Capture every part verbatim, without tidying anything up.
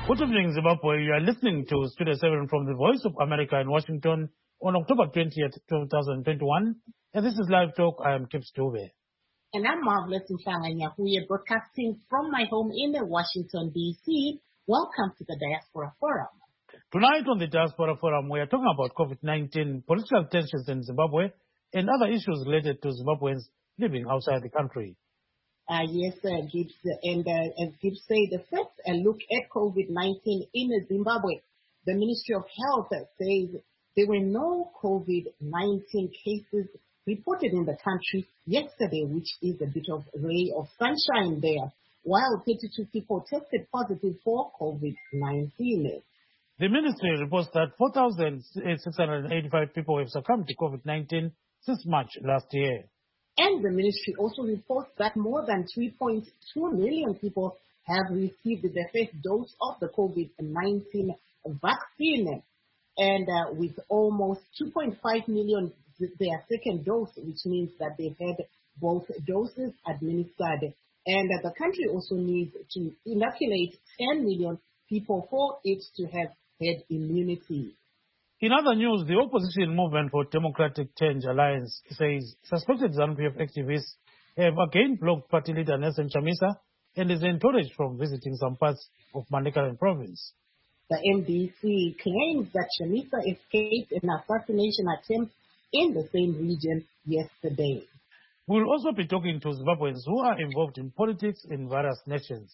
Good evening, Zimbabwe. You are listening to Studio seven from the Voice of America in Washington on October twentieth, twenty twenty-one. And this is Live Talk. I am Kip Stove. And I'm Marvelous Mhlanga Nyahuye, broadcasting from my home in Washington, D C. Welcome to the Diaspora Forum. Tonight on the Diaspora Forum, we are talking about COVID nineteen, political tensions in Zimbabwe, and other issues related to Zimbabweans living outside the country. Uh, yes, uh, Gibbs, and uh, as Gibbs said, first a look at COVID nineteen in Zimbabwe. The Ministry of Health says there were no COVID nineteen cases reported in the country yesterday, which is a bit of a ray of sunshine there, while thirty-two people tested positive for COVID nineteen. The ministry reports that four thousand six hundred eighty-five people have succumbed to COVID nineteen since March last year. And the ministry also reports that more than three point two million people have received the first dose of the COVID nineteen vaccine. And uh, with almost two point five million their second dose, which means that they've had both doses administered. And uh, the country also needs to inoculate ten million people for it to have herd immunity. In other news, the opposition movement for Democratic Change Alliance says suspected ZANU-P F activists have again blocked party leader Nelson Chamisa and is encouraged from visiting some parts of Manicaland province. The M D C claims that Chamisa escaped an assassination attempt in the same region yesterday. We will also be talking to Zimbabweans who are involved in politics in various nations.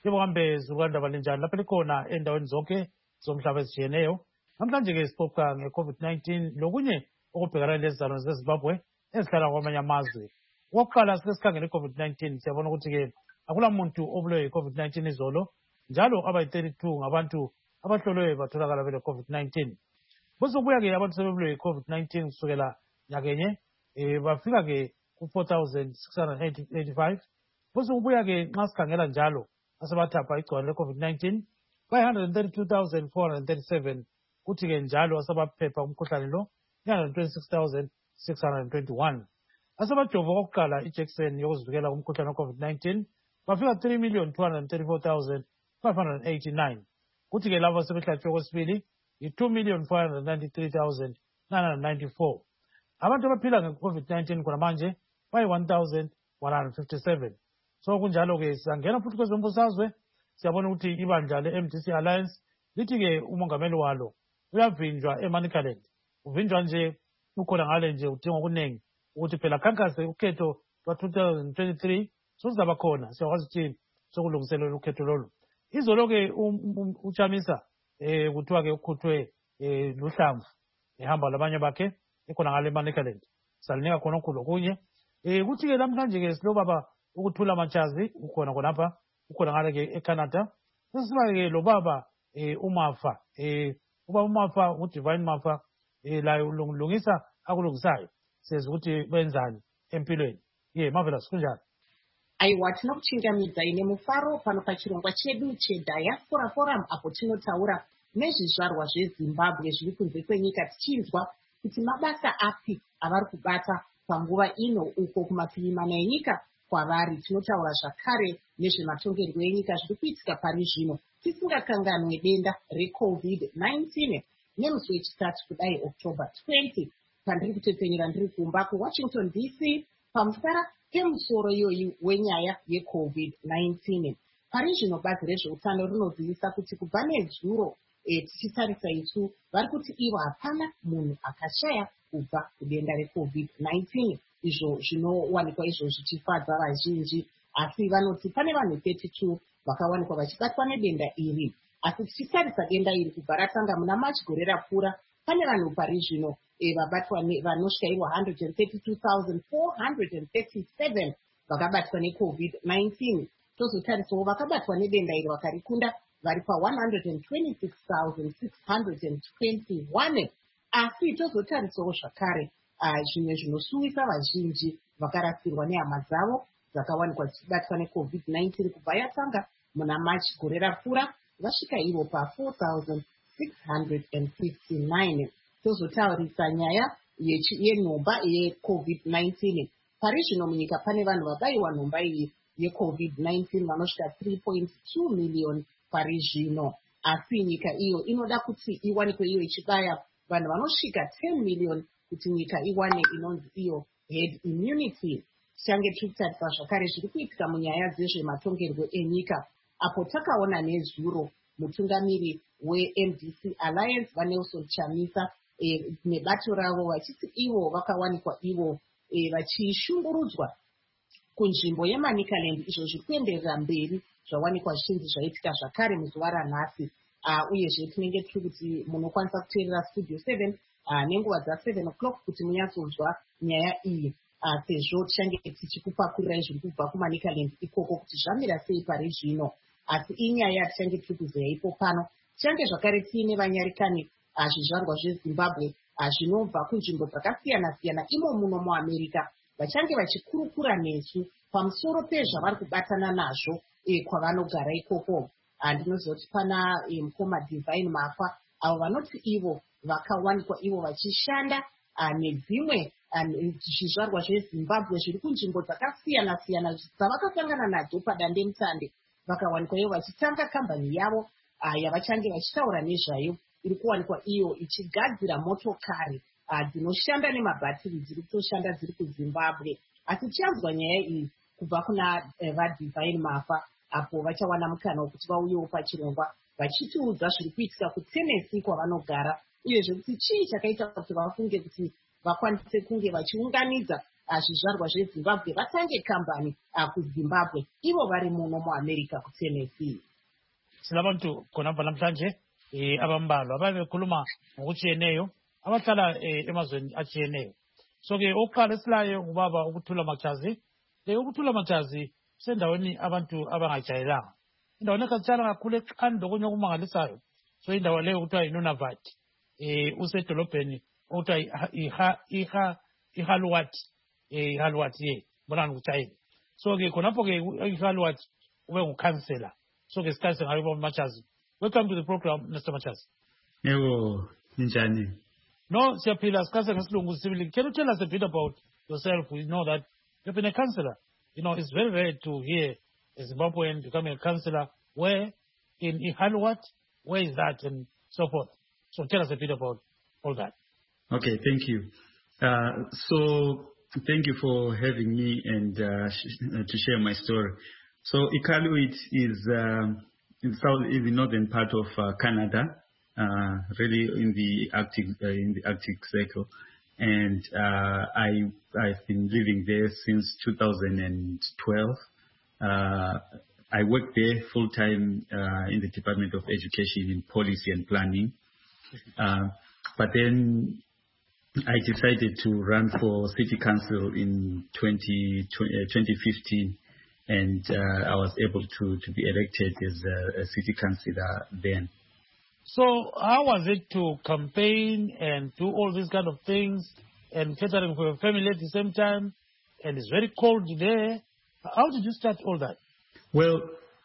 Namhlanje-ke sixoxa nge-COVID nineteen lokunye okubhekana lezizalo zeZimbabwe ezihlala kwamanye amazwe. Okokuqala sesikhangela i-COVID nineteen siyabona ukuthi-ke akula muntu obulewe yi-COVID nineteen izolo, njalo abayi-thirty-two ngabantu abahlolwe batholakala bele COVID nineteen. Bese kubuya-ke abantu sebebulewe yi-COVID nineteen kusukela nyakenye eh bafika-ke ku-four thousand six hundred eighty-five. Bese kubuya-ke nxa sikhangela njalo asebathapha igciwane le-COVID nineteen five hundred thirty-two thousand four hundred thirty-seven. Kuthi-ke njalo asabaphepha umkhuhlane lo three hundred twenty-six thousand six hundred twenty-one. Asabajova kokuqala ijekiseni yokuzivikela kumkhuhlane we-COVID nineteen bafika three million two hundred thirty-four thousand five hundred eighty-nine. Kuthi-ke labo asebehlatshwe kwesibili yi-two million four hundred ninety-three thousand nine hundred ninety-four. Abantu abaphila nge-COVID nineteen khona manje bayi-one thousand one hundred fifty-seven. So kunjalo-ke siyangena futhi kwezombusazwe siyabona ukuthi ibandla le-M D C Alliance lithi-ke umongameli walo uyavinjwa eManicaland. Uvinjwa nje ukhona ngale nje udinga okuningi ukuthi phela khankase ukhetho lwa-two thousand twenty-three sozaba khona siyakwazi ukuthi sokulungiselela ukhetho lolu. Izolo-ke uChamisa eh kuthiwa-ke ukhuthwe eh luhlamvu ehamba labanye bakhe ekhona ngale eManicaland. Salinika khona okukhulu okunye. Eh kuthi-ke namhlanje-ke silobaba ukuthula amachazi ukhona khonapha ukhona ngale-ke eCanada. Sesiba-ke lo baba eh uMafa eh uba uMafa uDivine Mafa eh la ulungisa akulungisayo sezi ukuthi benzani empilweni. Ye Marvelous kunjani? Aiwa, tinokuchingamidza ine mufaro pano pachirongwa chedu cheDiaspora Forum apo tinotaura nezvizvarwa zveZimbabwe zviri kunze kwenyika tichinzwa kuti mabasa api avari kubata panguva ino uko kumapiri mana enyika kwavari. Tinotaura zvakare nezvematongerwo enyika zviri kuitika pari zvino tisingakanganwe denda reCovid nineteen nemusi wechitatu kudai October twentieth. Pandiri kutepenyera ndiri kumba kuWashington D C pamusara pemusoro iyoyi wenyaya yeCovid nineteen. Pari zvino bazi rezveutano rinozivisa kuti kubva nezuro e, tichitarisa isu vari kuti ivo hapana munhu akashaya kubva kudenda reCovid nineteen. Izvo zvinowanikwa izvo zvichifadza vazhinji, asi vanoti pane vanhu thirty-two vakawanikwa vachibatwa nedenda iri. Asi tichitarisa denda iri kubva ratanga muna March gore rapfuura, pane vanhu pari zvino e, vabatwa vanosvika one hundred thirty-two thousand four hundred thirty-seven vakabatwa neCovid nineteen. Tozotarisawo vakabatwa nedenda iri vakarikunda vari pa one hundred twenty-six thousand six hundred twenty-one. Asi tozotarisawo zvakare zvimwe zvinosuwisa vazhinji vakarasirwa nehama dzavo dzakawanikwa dzichibatwa neCovid nineteen kubva yatanga muna March gore rapfuura vasvika ivo pa four thousand six hundred fifty-nine. Tozotaurisa nyaya yenhomba yeCovid nineteen. Pari zvino munyika pane vanhu vabayiwa nhomba iyi yeCovid nineteen vanosvika three point two million pari zvino. asi nyika iyo inoda kuti iwanikwe iyo ichibaya vanhu vanosvika ten million kuti nyika iwane inonzi iyo herd immunity. Tichange tiri kutarisa zvakare zviri kuitika munyaya dzezvematongerwo enyika, apo takaona nezuro mutungamiri we-M D C Alliance vaNelson Chamisa e, nebato ravo vachiti ivo vakawanikwa ivo e, vachishungurudzwa kunzvimbo yeManicaland, izvo zviri kuenderera mberi zvawanikwa zvichinzi zvaitika zvakare muzuva ranhasi. Uh, uyezve tinenge tiri kuti munokwanisa kuteerera studio seven uh, nenguva dza-seven o'clock kuti munyatsonzwa nyaya iyi uh, sezvo tichange tichikupakurirai zviri kubva kuManicaland ikoko kuti zvamira sei pari zvino. Asi inyaya tichange tiri kuzeya ipo pano. Tichange zvakare tiine vanyarikani uh, zvizvarwa zveZimbabwe uh, zvinobva kunzvimbo dzakasiyana-siyana imo muno muAmerica vachange vachikurukura nesu pamusoro pezvavari kubatana nazvo e, kwavanogara ikoko. Ndinoziva kuti pana e, mukoma Divine Mafa avo vanoti ivo vakawanikwa ivo vachishanda nedzimwe zvizvarwa zveZimbabwe zviri kunzvimbo dzakasiyana-siyana dzavakasangana nadzo padandemutande, vakawanikwa ivo vachitanga kambani yavo yavachange vachitaura nezvayo iri kuwanikwa iyo ichigadzira motokari dzinoshanda nemabhatiri dziri kutoshanda dziri kuZimbabwe. Asi tichanzwa nyaya iyi kubva kuna vaDivine Mafa apo vachawana mukana wekuti vauyewo pachirongwa vachitiudza zviri kuitika kuTennessee kwavanogara, uyezve kuti chii chakaita kuti vafunge kuti vakwanise kunge vachiunganidza zvizvarwa zveZimbabwe vatange kambani kuZimbabwe ivo vari muno muAmerica kuTennessee. Silabantu khonapha namhlanje eh abambalwa babekhuluma ngokutshiyeneyo abahlala emazweni atshiyeneyo. So ke oqala esilayo ngubaba ukuthula Machazi. Le ukuthula Machazi sendaweni abantu abangajayelanga, indaweni ekhatshana kakhulu eqanda okunye okumangalisayo. So indawo leyo kuthiwa yiNunavut, um usedolobheni okuthiwa iHaluwat, iHaluwat ye bonani kuTshayina. So ke khonapho ke iHaluwat ube ngukhansela. So ke siqalise ngayo uBaba Machazi. Welcome to the program, Mister Machazi. Yebo, njani? No, siyaphila siqalise ngesilungu sibili. Can you tell us a bit about yourself? We know that you've been a counselor. You know, it's very rare to hear a Zimbabwean becoming a councillor. Where in Ihaluwat, where is that, and so forth. So tell us a bit about all that. Okay, thank you. Uh, so thank you for having me and uh, sh- to share my story. So Iqaluit is uh, in south, in the northern part of uh, Canada, uh, really in the Arctic, uh, in the Arctic Circle. And uh, I, I've been living there since two thousand twelve. Uh, I work there full-time uh, in the Department of Education in Policy and Planning. Uh, but then I decided to run for City Council in twenty fifteen, and uh, I was able to, to be elected as a, a City Councillor then. So how was it to campaign and do all these kind of things and catering for your family at the same time? And it's very cold there. How did you start all that? Well,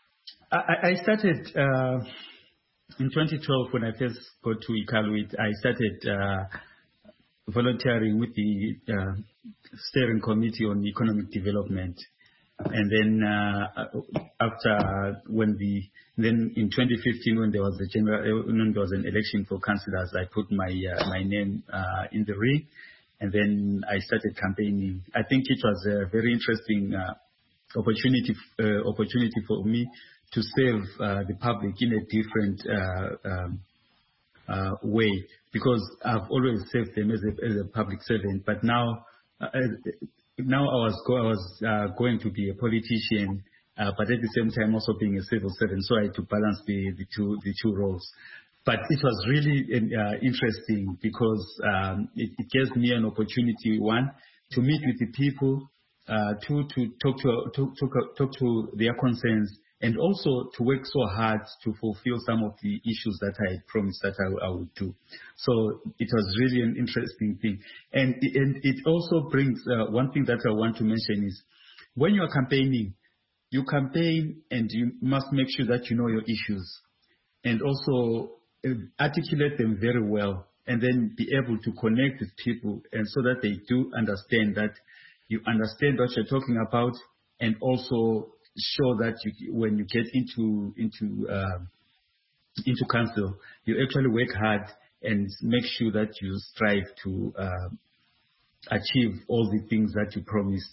I, I started uh, in twenty twelve when I first got to Iqaluit. I started uh, volunteering with the uh, Steering Committee on Economic Development. And then uh, after when the then in twenty fifteen when there was a general when there was an election for councillors, I put my uh, my name uh, in the ring, and then I started campaigning. I think it was a very interesting uh, opportunity uh, opportunity for me to serve uh, the public in a different uh, um, uh, way, because I've always served them as a, as a public servant, but now. Uh, Now I was go- I was uh, going to be a politician, uh, but at the same time also being a civil servant, so I had to balance the, the two the two roles. But it was really uh, interesting because um, it, it gives me an opportunity, one, to meet with the people, uh, two, to talk to, to, to talk to their concerns, and also to work so hard to fulfill some of the issues that I had promised that I, I would do. So it was really an interesting thing. And, and it also brings, uh, one thing that I want to mention is, when you are campaigning, you campaign and you must make sure that you know your issues and also articulate them very well, and then be able to connect with people, and so that they do understand that you understand what you're talking about, and also show that you, when you get into into uh, into council, you actually work hard and make sure that you strive to uh, achieve all the things that you promised.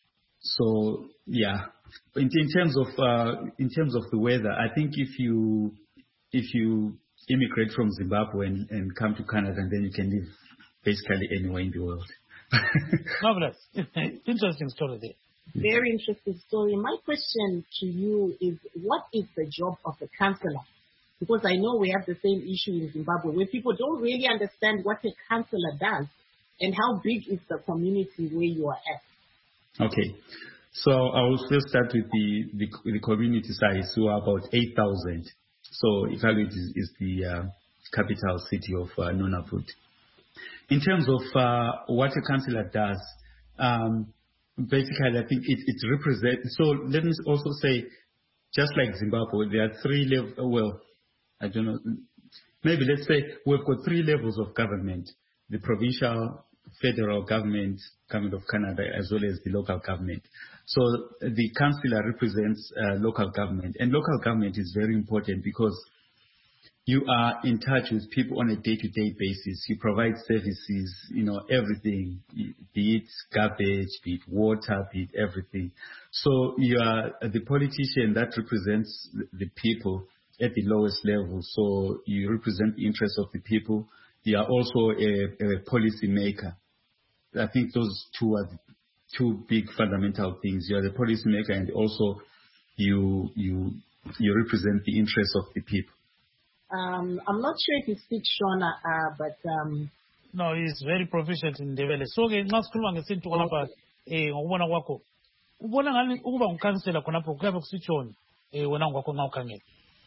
So yeah, in, in terms of uh, in terms of the weather, I think if you if you immigrate from Zimbabwe and, and come to Canada, and then you can live basically anywhere in the world. Marvelous. Interesting story there. Very interesting story. My question to you is, what is the job of a councillor? Because I know we have the same issue in Zimbabwe where people don't really understand what a councillor does and how big is the community where you are at. Okay. So I will first start with the, the, the community size, so about eight thousand. So Iqaluit is, is the uh, capital city of uh, Nunavut. In terms of uh, what a councillor does, um, basically I think it, it represents, so let me also say, just like Zimbabwe, there are three levels, well, I don't know, maybe let's say we've got three levels of government: the provincial, federal government, government of Canada, as well as the local government. So the councillor represents uh, local government, and local government is very important because you are in touch with people on a day-to-day basis. You provide services, you know, everything, be it garbage, be it water, be it everything. So you are the politician that represents the people at the lowest level. So you represent the interests of the people. You are also a, a policy maker. I think those two are the two big fundamental things. You are the policy maker, and also you you you represent the interests of the people. Um, I'm not sure if you speak Shona, uh, but um, no, he's very proficient in Ndebele. So ke ngasikhuluma ngesintu lapha eh ngokubona kwakho. Ubona ngani ukuba unkansela khonapho kuyabe kusitshoni eh wena ngokwakho nxa ukhangela.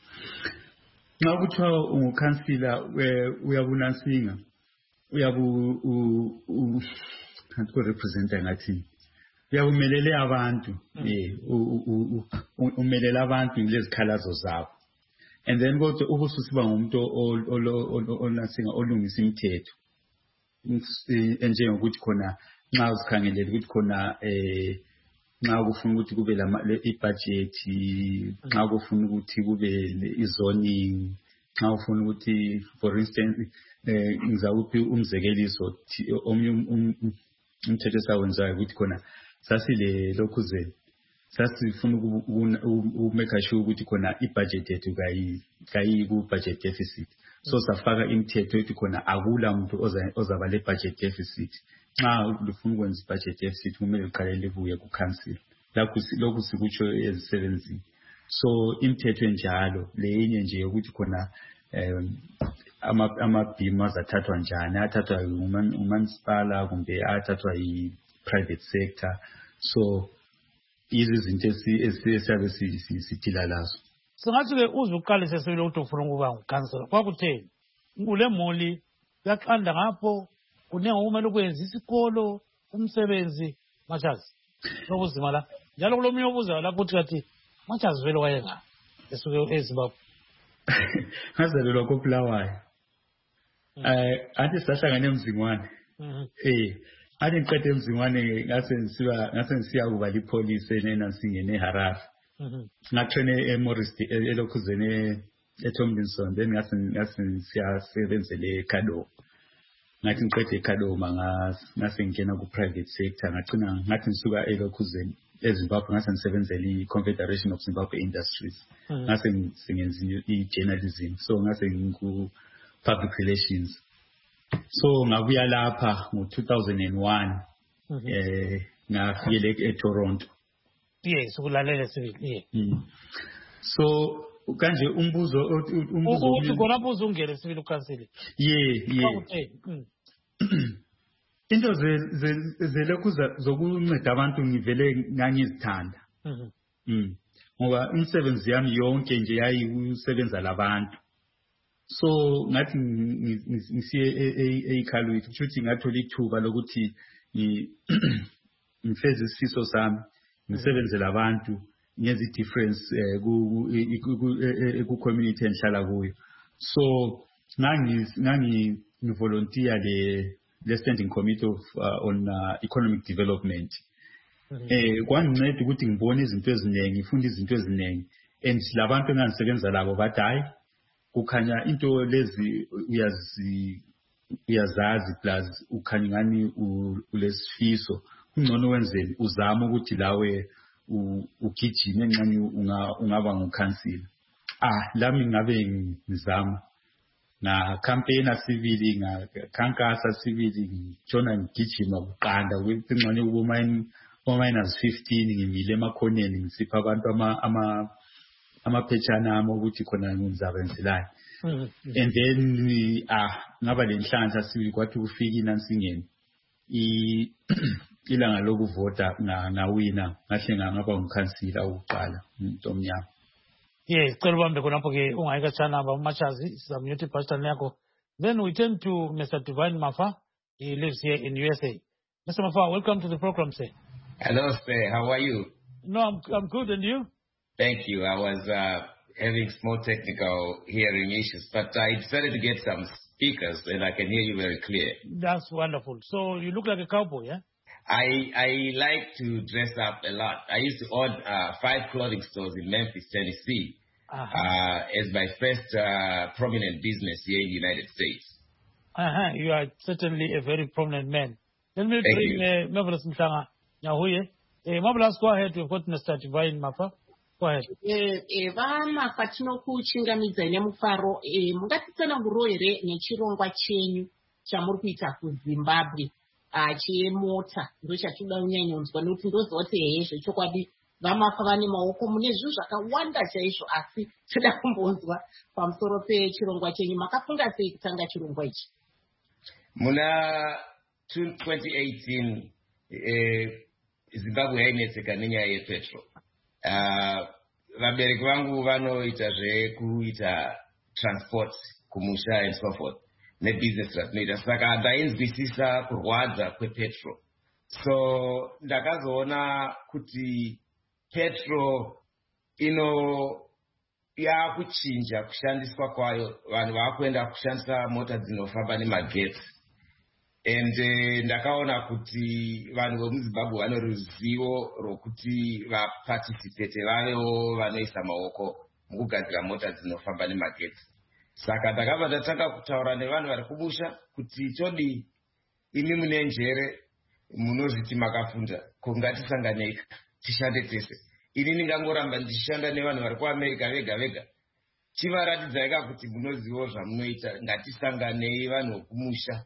Nxa kuthiwa ungukhansila uyabunansinga, uyabu kanti ko-representa ngathini, uyabumelele abantu, eh umelele abantu ngezikhalazo zabo. And then kodwa ubususiba ngumuntu onansinga olungisa imithetho. Enjengokuthi khona nxa uzikhangelele ukuthi khona eh nxa kufuna ukuthi kube i-budget, nxa kufuna ukuthi kube i-zoning, nxa ufuna ukuthi, for instance, ngizakuphi umzekeliso, omnye umthetho esawenzayo ukuthi khona sasile lokhuzeni, sasifuna ukumeka sure ukuthi khona i-budget yethu kayi ku-budget deficit. So safaka imithetho ethi khona akula muntu ozaba le-budget deficit. Nxa lufuna ukwenza i-budget deficit kumele liqale libuye ku-council. Lokhu sikutsho ezisebenzini. So imithetho enjalo leyinye nje yokuthi khona amabhimu azathathwa njani, athathwa umansipala kumbe athathwa yi-private sector. So yizo izinto esiyabe sidila lazo. Singathi ke uze uqalise sebele ukuthi ufuna ukuba ngukhansela kwakutheni ule moli yaqanda ngapho kunenga kumele ukwenza isikolo umsebenzi Machazi lokuzima la njalo kulomunye obuza lapho uthi kathi Machazi vele wayenga esuke eZimbabwe. Ngazalelwa koBulawayo. Eh athi sahlangana eMzingwane. Eh athi ngiqede eMzingwane ngase ngisiba ngase ngisiya kuba lipolice enena singene eHarare. Ngatrene eMorris elokhuzene eTomlinson, then ngase ngase siyasebenzele eKado. Ngathi ngiqede eKado manga ngase ngena ku private sector, ngacina ngathi ngisuka elokhuzene eZimbabwe ngase ngisebenzele iConfederation of Zimbabwe Industries. Ngase ngisengenza i-journalism, so ngase ngiku public relations. So ngabuya lapha ngo two thousand one eh ngafikele eToronto. Yes, ukulalela sibili. Yeah. So kanje umbuzo umbuzo uthi khona buzo ungere sibili ukhansela. Yeah, yeah. Into ze zelekuza zokunceda abantu ngivele ngangizithanda. Mhm. Ngoba umsebenzi yami yonke nje yayi usebenza labantu. So ngathi ngisiye eIqaluit ukuthi ngathola ithuba lokuthi ngifeze isifiso sami ngisebenzele abantu ngenza i-difference ku community enhlala kuyo. So ngangi ngangi volunteer le le standing committee of uh, on uh, economic development. Eh kwanginceda ukuthi ngibone izinto eziningi, ngifunde izinto eziningi, and labantu engangisebenza labo bathi hayi kukhanya into lezi uyazi uyazazi plus ukhanya ngani ulesifiso kungcono wenzeni uzama ukuthi lawe ugijime nxani ungaba ngukhansila. Ah lami ngabe ngizama na campaign asibili ngakhankasa sibili ngitshona ngigijima kuqanda ukuthi ngxani uboma minus fifteen ngimile emakhoneni ngisipha abantu ama ama amaphetshana ami ukuthi khona ngizabenzelani. And then ah ngaba lenhlanhla sibili kwathi kufika inansingeni i ilanga lokuvota na na wina ngahle ngaba umkhansila ukuqala umuntu omnyama. Yes, cela ubambe khonapho ke ungayikatshana aba umachazi sizamyuthi pastor yakho. Then we turn to Mister Divine Mafa. He lives here in U S A. Mister Mafa, welcome to the program, sir. Hello, sir. How are you? No, I'm I'm good, and you? Thank you. I was uh, having small technical hearing issues, but I decided to get some speakers, and I can hear you very clear. That's wonderful. So you look like a cowboy, yeah? I I like to dress up a lot. I used to own uh, five clothing stores in Memphis, Tennessee, uh-huh. uh, as my first uh, prominent business here in the United States. Uh-huh. You are certainly a very prominent man. Let me Thank bring uh, Marvelous Mhlanga Nyahuye. Uh, Marvelous, go ahead. You've got Mister Divine Mafa. Go ahead. Vamafa tinokuchingamidza nemufaro mungatitsananguro here nechirongwa chenyu chamuri kuita kuZimbabwe chemota ndochatoda kunyanyonzwa nokuti ndoziva kuti hehe zvechokwadi vamafa vane maoko mune zvinhu zvakawanda chaizvo asi toda kumbonzwa pamusoro pechirongwa chenyu. Makafunga sei kutanga chirongwa ichi? Muna twenty eighteen eh, Zimbabwe yainetseka nenyaya yepetrol. Uh, vabereki vangu vanoita zvekuita transport kumusha and so forth nebusiness ratinoita saka ndainzwisisa kurwadza kwepetrol. So ndakazoona kuti petrol ino yakuchinja kushandiswa kwayo, vanhu vakuenda kushandisa mota dzinofamba nemagetsi. And uh, ndakaona kuti vanhu vemuZimbabwe vane ruzivo rwokuti vaparticipate vavewo vanoisa maoko mukugadzira mota dzinofamba nemagetsi. Saka ndakabva ndatanga kutaura nevanhu vari kumusha kuti todi imi mune njere munozviti makafunda ko ngatisanganei tishande tese. Ini ndingangoramba ndichishanda nevanhu vari kuAmerica vega vega. Chivaratidzai kuti munozivo zvamunoita, ngatisanganei vanhu vekumusha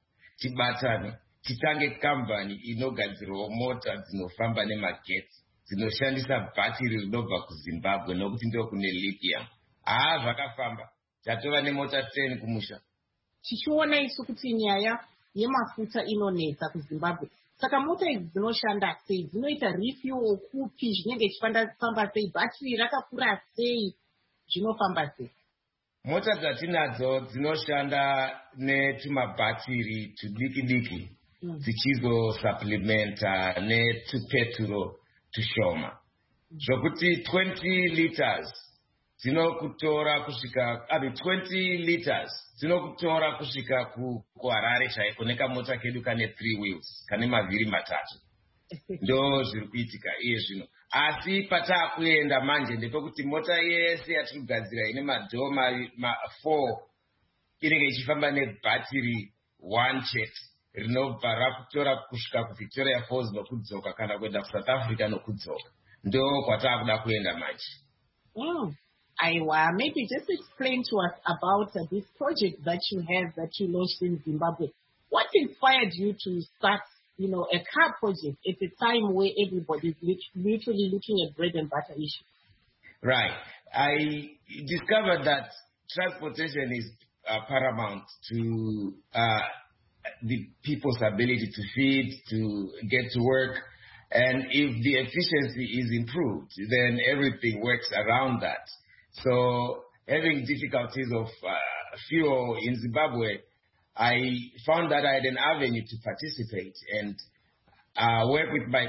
tibatane titange kambani inogadzirawo mota dzinofamba nemagetsi dzinoshandisa bhatiri rinobva kuZimbabwe nokuti ndiko kune lithium. Ah zvakafamba tatova nemota ten kumusha. Tichiona isu kuti nyaya yemafuta inonetsa kuZimbabwe. Saka mota idzi dzinoshanda sei? Dzinoita refuel kupi? Zvinenge zvichifamba sei? Bhatiri rakakura sei? Zvinofamba sei? Mota dzatinadzo dzinoshanda netumabhatiri tudiki diki mm. dzichizosupplementa netupeturo tushoma zvokuti twenty liters dzinokutora kusvika abi twenty liters dzinokutora kusvika kuHarare chaiko nekamota kedu kane three wheels kane mavhiri matatu ndo zviri kuitika iye zvino. Asi pataakuenda manje ndepekuti mota yese yatiri kugadzira ine madhoo four inenge ichifamba nebhatiri one chete rinobva rakutora kusvika kuVictoria Falls nokudzoka kana kuenda kuSouth Africa nokudzoka. Ndo kwataakuda kuenda manje. Mm. Aiwa, maybe just explain to us about uh, this project that you have that you launched in Zimbabwe. What inspired you to start, you know, a car project at a time where everybody is literally looking at bread and butter issues? Right. I discovered that transportation is uh, paramount to uh, the people's ability to feed, to get to work. And if the efficiency is improved, then everything works around that. So having difficulties of uh, fuel in Zimbabwe, I found that I had an avenue to participate and uh, work with my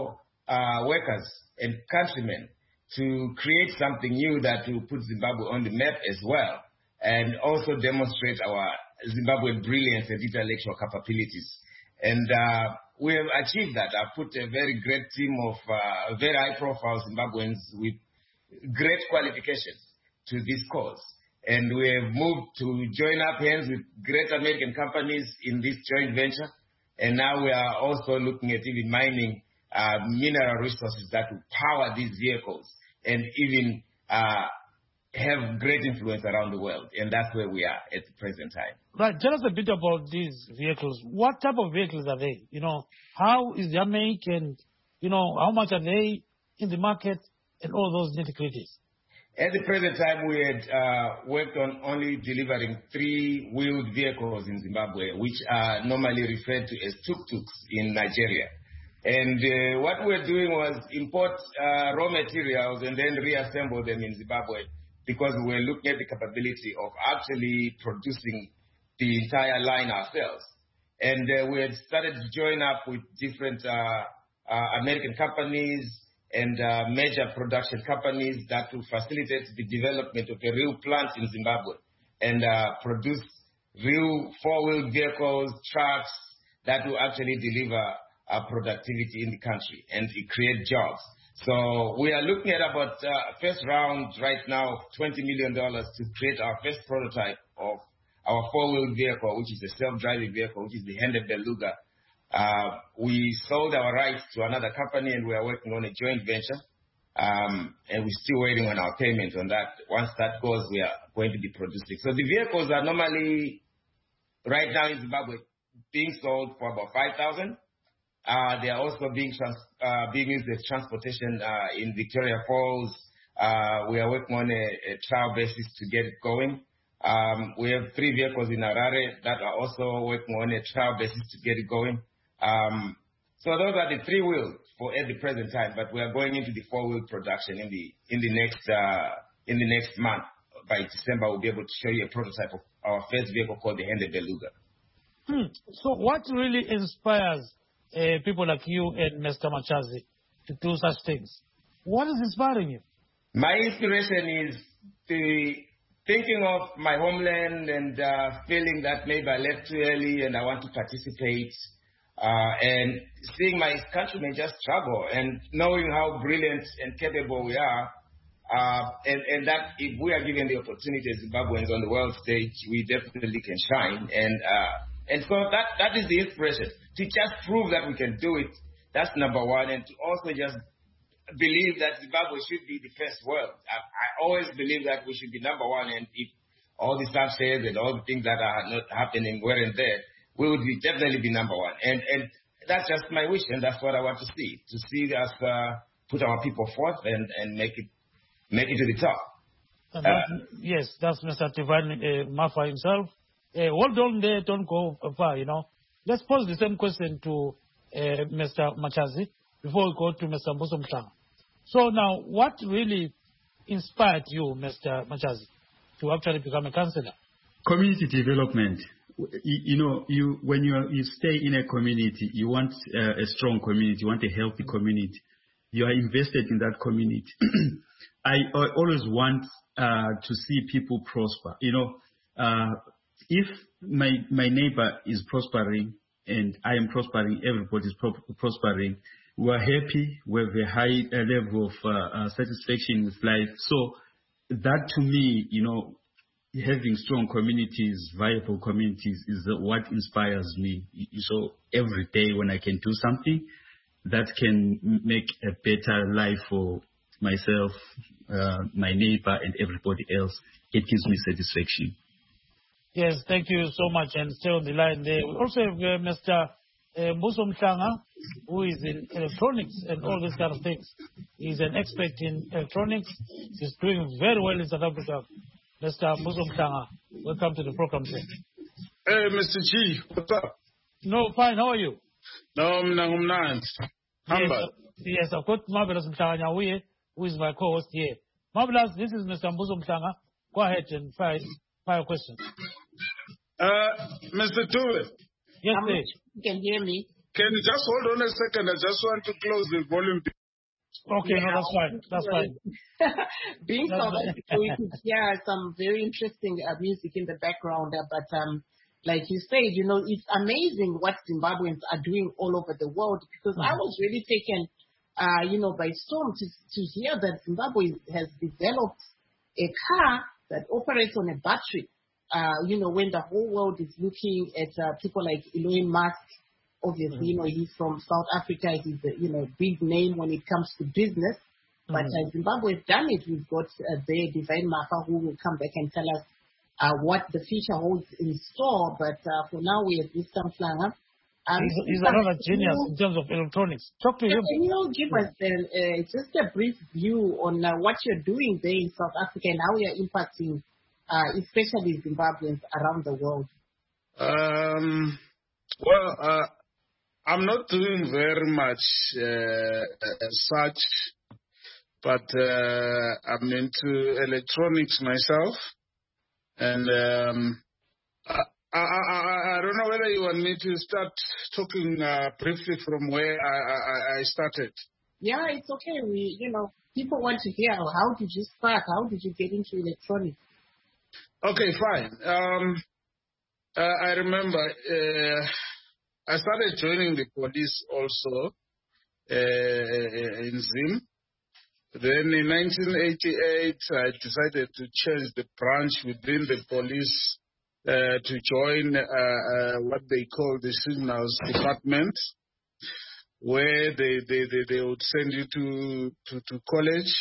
co-workers uh, and countrymen to create something new that will put Zimbabwe on the map as well, and also demonstrate our Zimbabwean brilliance and intellectual capabilities. And uh, we have achieved that. I've put a very great team of uh, very high-profile Zimbabweans with great qualifications to this cause. And we have moved to join up hands with great American companies in this joint venture. And now we are also looking at even mining uh, mineral resources that will power these vehicles and even uh, have great influence around the world. And that's where we are at the present time. Right. Tell us a bit about these vehicles. What type of vehicles are they? You know, how is their make and, you know, how much are they in the market and all those nitty-gritties? At the present time, we had uh, worked on only delivering three-wheeled vehicles in Zimbabwe, which are normally referred to as tuk-tuks in Nigeria. And uh, what we're doing was import uh, raw materials and then reassemble them in Zimbabwe, because we were looking at the capability of actually producing the entire line ourselves. And uh, we had started to join up with different uh, uh, American companies and uh, major production companies that will facilitate the development of a real plant in Zimbabwe and uh, produce real four-wheel vehicles, trucks that will actually deliver uh, productivity in the country and create jobs. So we are looking at about uh, first round right now of twenty million dollars to create our first prototype of our four-wheel vehicle, which is a self-driving vehicle, which is the Hende Beluga. Uh, we sold our rights to another company and we are working on a joint venture. Um, and we're still waiting on our payment on that. Once that goes, we are going to be producing. So the vehicles are normally, right now in Zimbabwe, being sold for about five thousand. Uh, they are also being trans uh, being used as transportation uh, in Victoria Falls. Uh, we are working on a, a trial basis to get it going. Um, we have three vehicles in Harare that are also working on a trial basis to get it going. Um, so those are the three wheels for at the present time, but we are going into the four wheel production in the in the next uh, in the next month. By December, we'll be able to show you a prototype of our first vehicle called the Hende Beluga. Hmm. So what really inspires uh, people like you and Mister Machazi to do such things? What is inspiring you? My inspiration is the thinking of my homeland and uh, feeling that maybe I left too early and I want to participate, uh, and seeing my countrymen just struggle and knowing how brilliant and capable we are, uh, and, and that if we are given the opportunity as Zimbabweans on the world stage, we definitely can shine. And uh, and so that, that is the inspiration, to just prove that we can do it. That's number one, and to also just believe that Zimbabwe should be the first world. I, I always believe that we should be number one, and if all the stuff says and all the things that are not happening weren't there, we would be definitely be number one. And and that's just my wish, and that's what I want to see, to see us uh, put our people forth and, and make it make it to the top. And that, uh, yes, that's Mister Tivan uh, Mafa himself. Uh, hold on there, don't go far, you know. Let's pose the same question to uh, Mister Machazi before we go to Mister Mbuso Mhlanga. So now, what really inspired you, Mister Machazi, to actually become a councillor? Community development. You, you know, you when you you stay in a community, you want uh, a strong community, you want a healthy community. You are invested in that community. I, I always want uh, to see people prosper. You know, uh, if my my neighbor is prospering and I am prospering, everybody is pro prospering. We are happy. We have a high uh, level of uh, uh, satisfaction with life. So that, to me, you know, having strong communities, viable communities, is uh, what inspires me. So every day when I can do something that can make a better life for myself, uh, my neighbor, and everybody else, it gives me satisfaction. Yes, thank you so much, and stay on the line there. We also have uh, Mister Uh, Mbuso Mhlanga, who is in electronics and all these kind of things. He's an expert in electronics. He's doing very well in South Africa. Mister Mbuso Mhlanga, welcome to the program, sir. Hey, Mister G, what's up? No, fine. How are you? No, I'm not. I'm not. Yes, uh, yes, I've got Marvelous Mhlanga Nyawiye, who is my co-host here. Marvelous, this is Mister Mbuso Mhlanga. Go ahead and fire, fire a question. Uh, Mister Tuwe. Yes, sir. You can hear me. Can you just hold on a second? I just want to close the volume. Okay, yeah, no, that's fine. That's fine. Being South Africa, we could hear some very interesting uh, music in the background. Uh, but um, like you said, you know, it's amazing what Zimbabweans are doing all over the world, because mm-hmm. I was really taken, uh, you know, by storm to, to hear that Zimbabwe has developed a car that operates on a battery. Uh, you know, when the whole world is looking at uh, people like Elon Musk, obviously, mm-hmm. you know, he's from South Africa. He's a, you know, big name when it comes to business. Mm-hmm. But uh, Zimbabwe has done it. We've got uh, there Divine Mafa, who will come back and tell us uh, what the future holds in store. But uh, for now, we have Mister Mhlanga. Um, he's, he's another genius in terms of electronics. Talk to him. Can you give us uh, just a brief view on uh, what you're doing there in South Africa and how you're impacting, uh, especially Zimbabweans around the world? Um, well, uh, I'm not doing very much uh, as such, but uh, I'm into electronics myself, and um, I, I, I, I don't know whether you want me to start talking uh, briefly from where I, I, I started. Yeah, it's okay. We, you know, people want to hear how did you start? How did you get into electronics? Okay, fine. Um, uh, I remember uh, I started joining the police also uh, in Zim. Then in nineteen eighty-eight, I decided to change the branch within the police uh, to join uh, uh, what they call the signals department, where they, they, they, they would send you to, to, to college,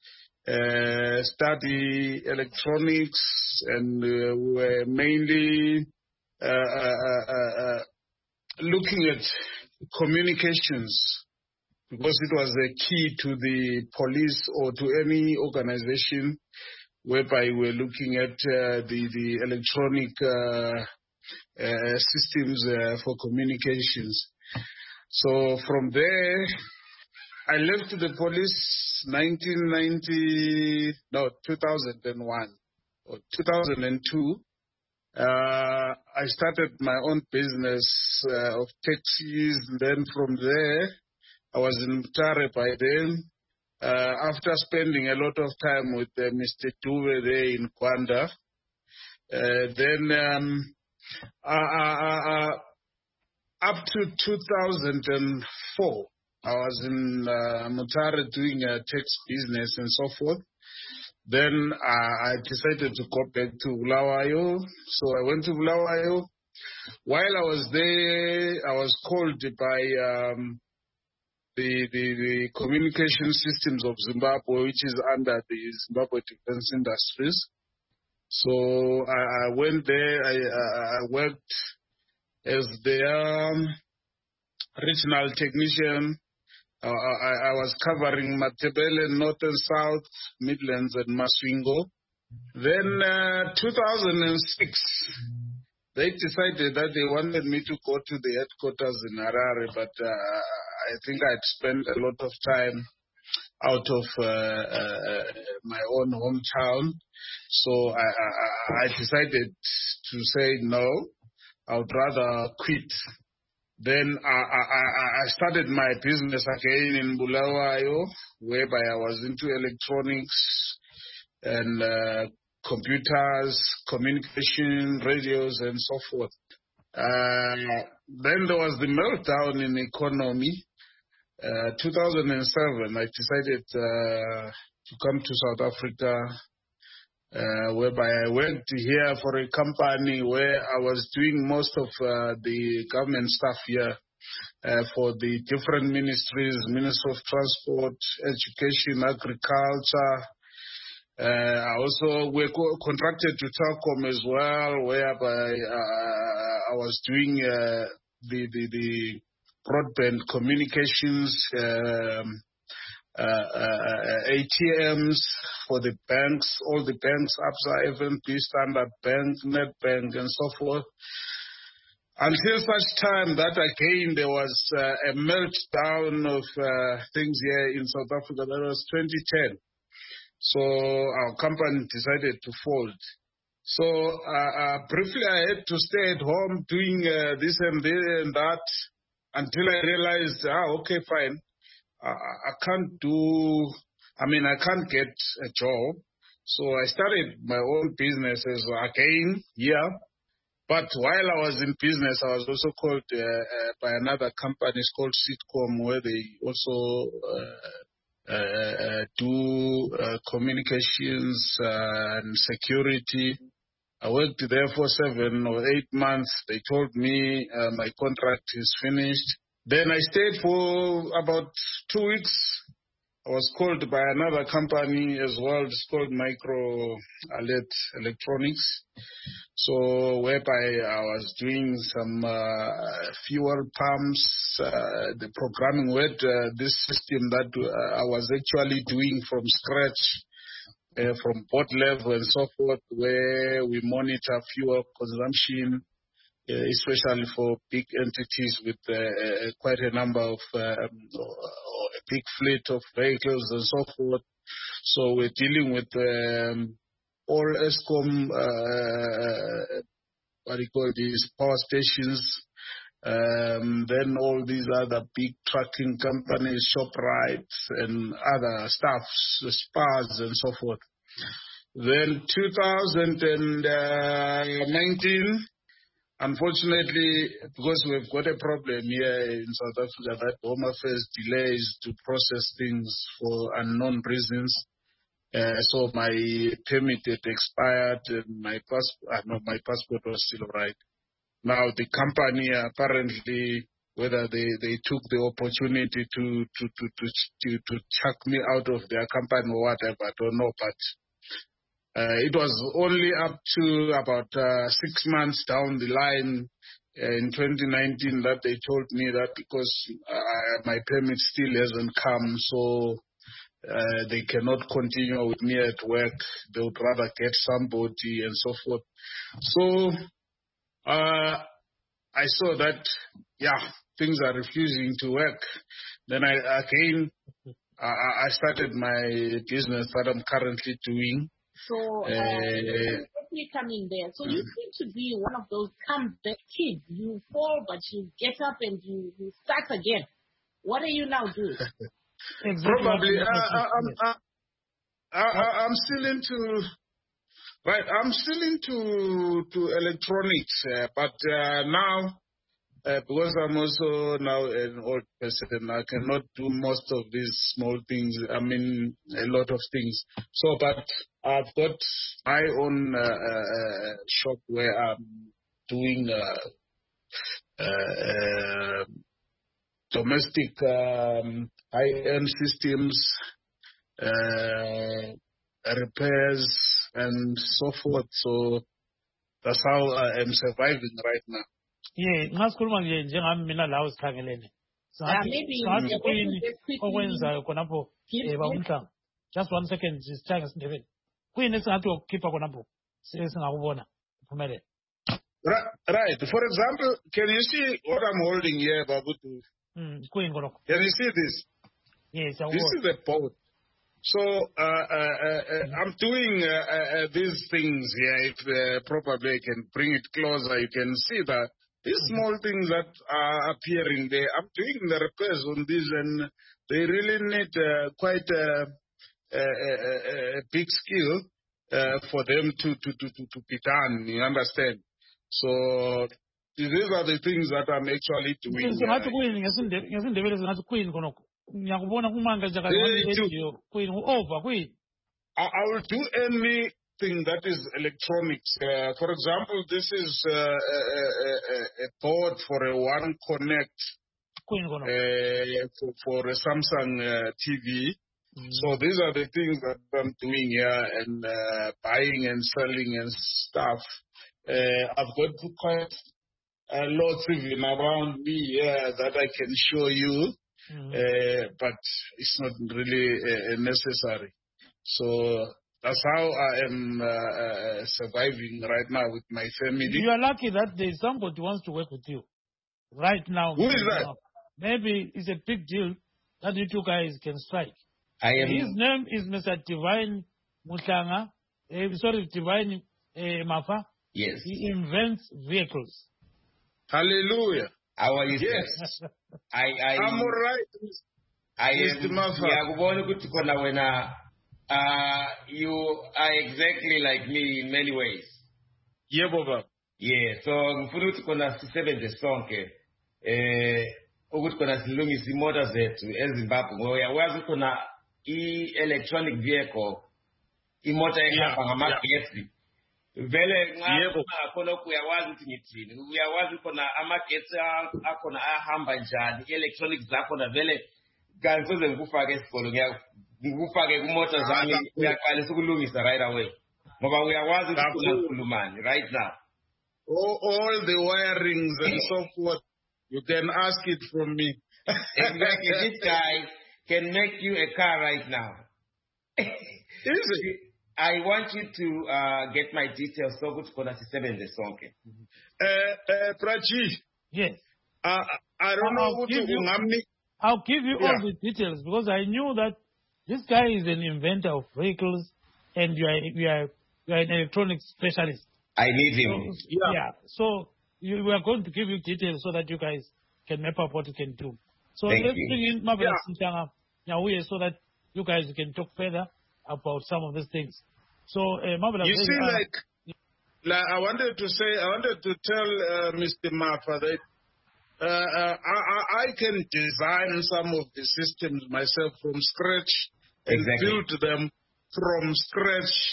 uh, study electronics, and uh, we were mainly uh, uh, uh, uh, looking at communications, because it was a key to the police or to any organization whereby we're looking at uh, the, the electronic uh, uh, systems uh, for communications. So from there, I left the police nineteen ninety, no, two thousand one or two thousand two. Uh, I started my own business uh, of taxis. Then from there, I was in Mutare by then. Uh, after spending a lot of time with uh, Mister Dube there in Kwanda, uh, then um, uh, uh, uh, up to two thousand four, I was in uh, Mutare doing a tax business and so forth. Then uh, I decided to go back to Bulawayo. So I went to Bulawayo. While I was there, I was called by um, the, the, the communication systems of Zimbabwe, which is under the Zimbabwe Defense Industries. So I, I went there. I, I worked as the um, regional technician. Uh, I, I was covering Matebele, North and South, Midlands, and Masvingo. Then, uh, two thousand six, they decided that they wanted me to go to the headquarters in Harare, but uh, I think I'd spent a lot of time out of uh, uh, my own hometown. So I, I, I decided to say no. I would rather quit. Then I, I, I started my business again in Bulawayo, whereby I was into electronics and uh, computers, communication, radios, and so forth. Uh, then there was the meltdown in the economy. Uh, two thousand seven, I decided uh, to come to South Africa, Uh, whereby I worked here for a company where I was doing most of uh, the government stuff here uh, for the different ministries, Ministry of Transport, Education, Agriculture. Uh, I also were co- contracted to Telkom as well, whereby uh, I was doing uh, the, the, the broadband communications, um, Uh, uh, A T Ms for the banks, all the banks, Absa, F N B, Standard Bank, Nedbank, and so forth. Until such time that again there was uh, a meltdown of uh, things here in South Africa. That was twenty ten. So our company decided to fold. So uh, uh, briefly I had to stay at home doing uh, this and this and that until I realized, ah, okay, fine. I, I can't do, I mean, I can't get a job. So I started my own businesses again here. But while I was in business, I was also called uh, uh, by another company, it's called Sitcom, where they also uh, uh, do uh, communications uh, and security. I worked there for seven or eight months. They told me uh, my contract is finished. Then I stayed for about two weeks. I was called by another company as well. It's called Micro Alert Electronics. So whereby I was doing some uh, fuel pumps, uh, the programming with uh, this system that uh, I was actually doing from scratch, uh, from board level and so forth, where we monitor fuel consumption, uh, especially for big entities with uh, uh, quite a number of um, a big fleet of vehicles and so forth. So we're dealing with um, all ESCOM, uh, what do you call these, power stations, um, then all these other big trucking companies, ShopRite and other stuffs, spas and so forth. Then two thousand nineteen, unfortunately, because we've got a problem here in South Africa that Home Affairs delays to process things for unknown reasons. Uh, so my permit had expired and my passport, uh, no, my passport was still right. Now the company apparently, whether they, they took the opportunity to, to, to, to, to, to chuck me out of their company or whatever, I don't know, but Uh, it was only up to about uh, six months down the line uh, in twenty nineteen that they told me that because uh, my permit still hasn't come, so uh, they cannot continue with me at work. They would rather get somebody and so forth. So uh, I saw that, yeah, things are refusing to work. Then I again, uh, I started my business that I'm currently doing. So, uh, uh, let me come in there. So you seem to be one of those comeback kids. You fall, but you get up and you, you start again. What are you now doing? Probably, uh, I, I'm, I, I, I'm still into, right, I'm still into to electronics, uh, but uh, now, Uh, because I'm also now an old person, I cannot do most of these small things. I mean, a lot of things. So, but I've got my own uh, uh, shop where I'm doing uh, uh, uh, domestic um, high-end systems, uh, repairs, and so forth. So that's how I am surviving right now. Yeah, ngasikhuluma nje njengami mina la usikhangelene. Yeah, maybe Singathi you kuyini just quickly okwenzayo khonapho give- eh babumhlanga. Just one second sithanga isindebele. Kuyini esingathi ukukhipha khonapho singakubona uphumelele. Right, right. For example, can you see what I'm holding here, Babutu? Mm, kuyini khonapho? Can you see this? Yes, This siyabona. is a boat. So uh, uh, uh, uh, I'm doing uh, uh, these things here. If uh, probably I can bring it closer, you can see that these small things that are appearing there. I'm doing the repairs on these, and they really need uh, quite a, a, a, a big skill uh, for them to, to, to, to, to be done. You understand? So these are the things that I'm actually doing. Singathi Uh, kuyini ngesindebele ngesindebele singathi kuyini khonokho. Ngiyakubona kumanga nje Eh, kancane to- radio kuyini over kuyini. I, I will do anything that is electronics. Uh, for example, this is uh, a, a, a, a board for a One Connect Kuyini khonokho. uh, for, for a Samsung uh, T V. So these are the things that I'm doing here and uh, buying and selling and stuff. Uh, I've got quite a lot even around me here that I can show you, Mhm. uh, but it's not really uh, necessary. So that's how I am uh, uh, surviving right now with my family. You are lucky that there is somebody who wants to work with you right now. Who is that? Maybe it's a big deal that you two guys can strike. I am. His name is Mister Divine Mutlanga. Uh, sorry, Divine uh, Mafa. Yes. He invents vehicles. Hallelujah. How are you? Yes. sir? I I I'm all right. I Mister am. Mafa. Ngiyakubona ukuthi khona wena uh you are exactly like me in many ways. Yebo baba. Yeah, so ngifuna ukuthi khona sisebenze sonke eh ukuthi khona silungise imota zethu eZimbabwe ngoba uyazi khona i-electronic vehicle imota ehamba ngamagetsi vele nxa akhona uyawazi ukuthi ngithini uyawazi khona amagetsi akhona ayahamba njani i-electronics zakhona vele kansoze ngikufake esikolo ngikufake kumota zami uyaqalisa ukulungisa right away ngoba uyawazi ukuthi ukhulumani right now. all, all the wirings and so forth you can ask it from me. Exactly. This guy can make you a car right now. Is it? I want you to uh, get my details so good for that seven the song. Uh, uh, Prachi. Yes. Uh, I don't know what you, you I'll give you yeah. all the details because I knew that this guy is an inventor of vehicles and you are, you are, you are an electronics specialist. I need him. So, yeah. yeah. So you, we are going to give you details so that you guys can map up what you can do. So Thank let's you. bring in Marvelous Mhlanga Nyawuye so that you guys can talk further about some of these things. So, uh, Marvelous, you see, uh, like, like, I wanted to say, I wanted to tell uh, Mister Mafa that uh, uh, I, I can design some of the systems myself from scratch and exactly. build them from scratch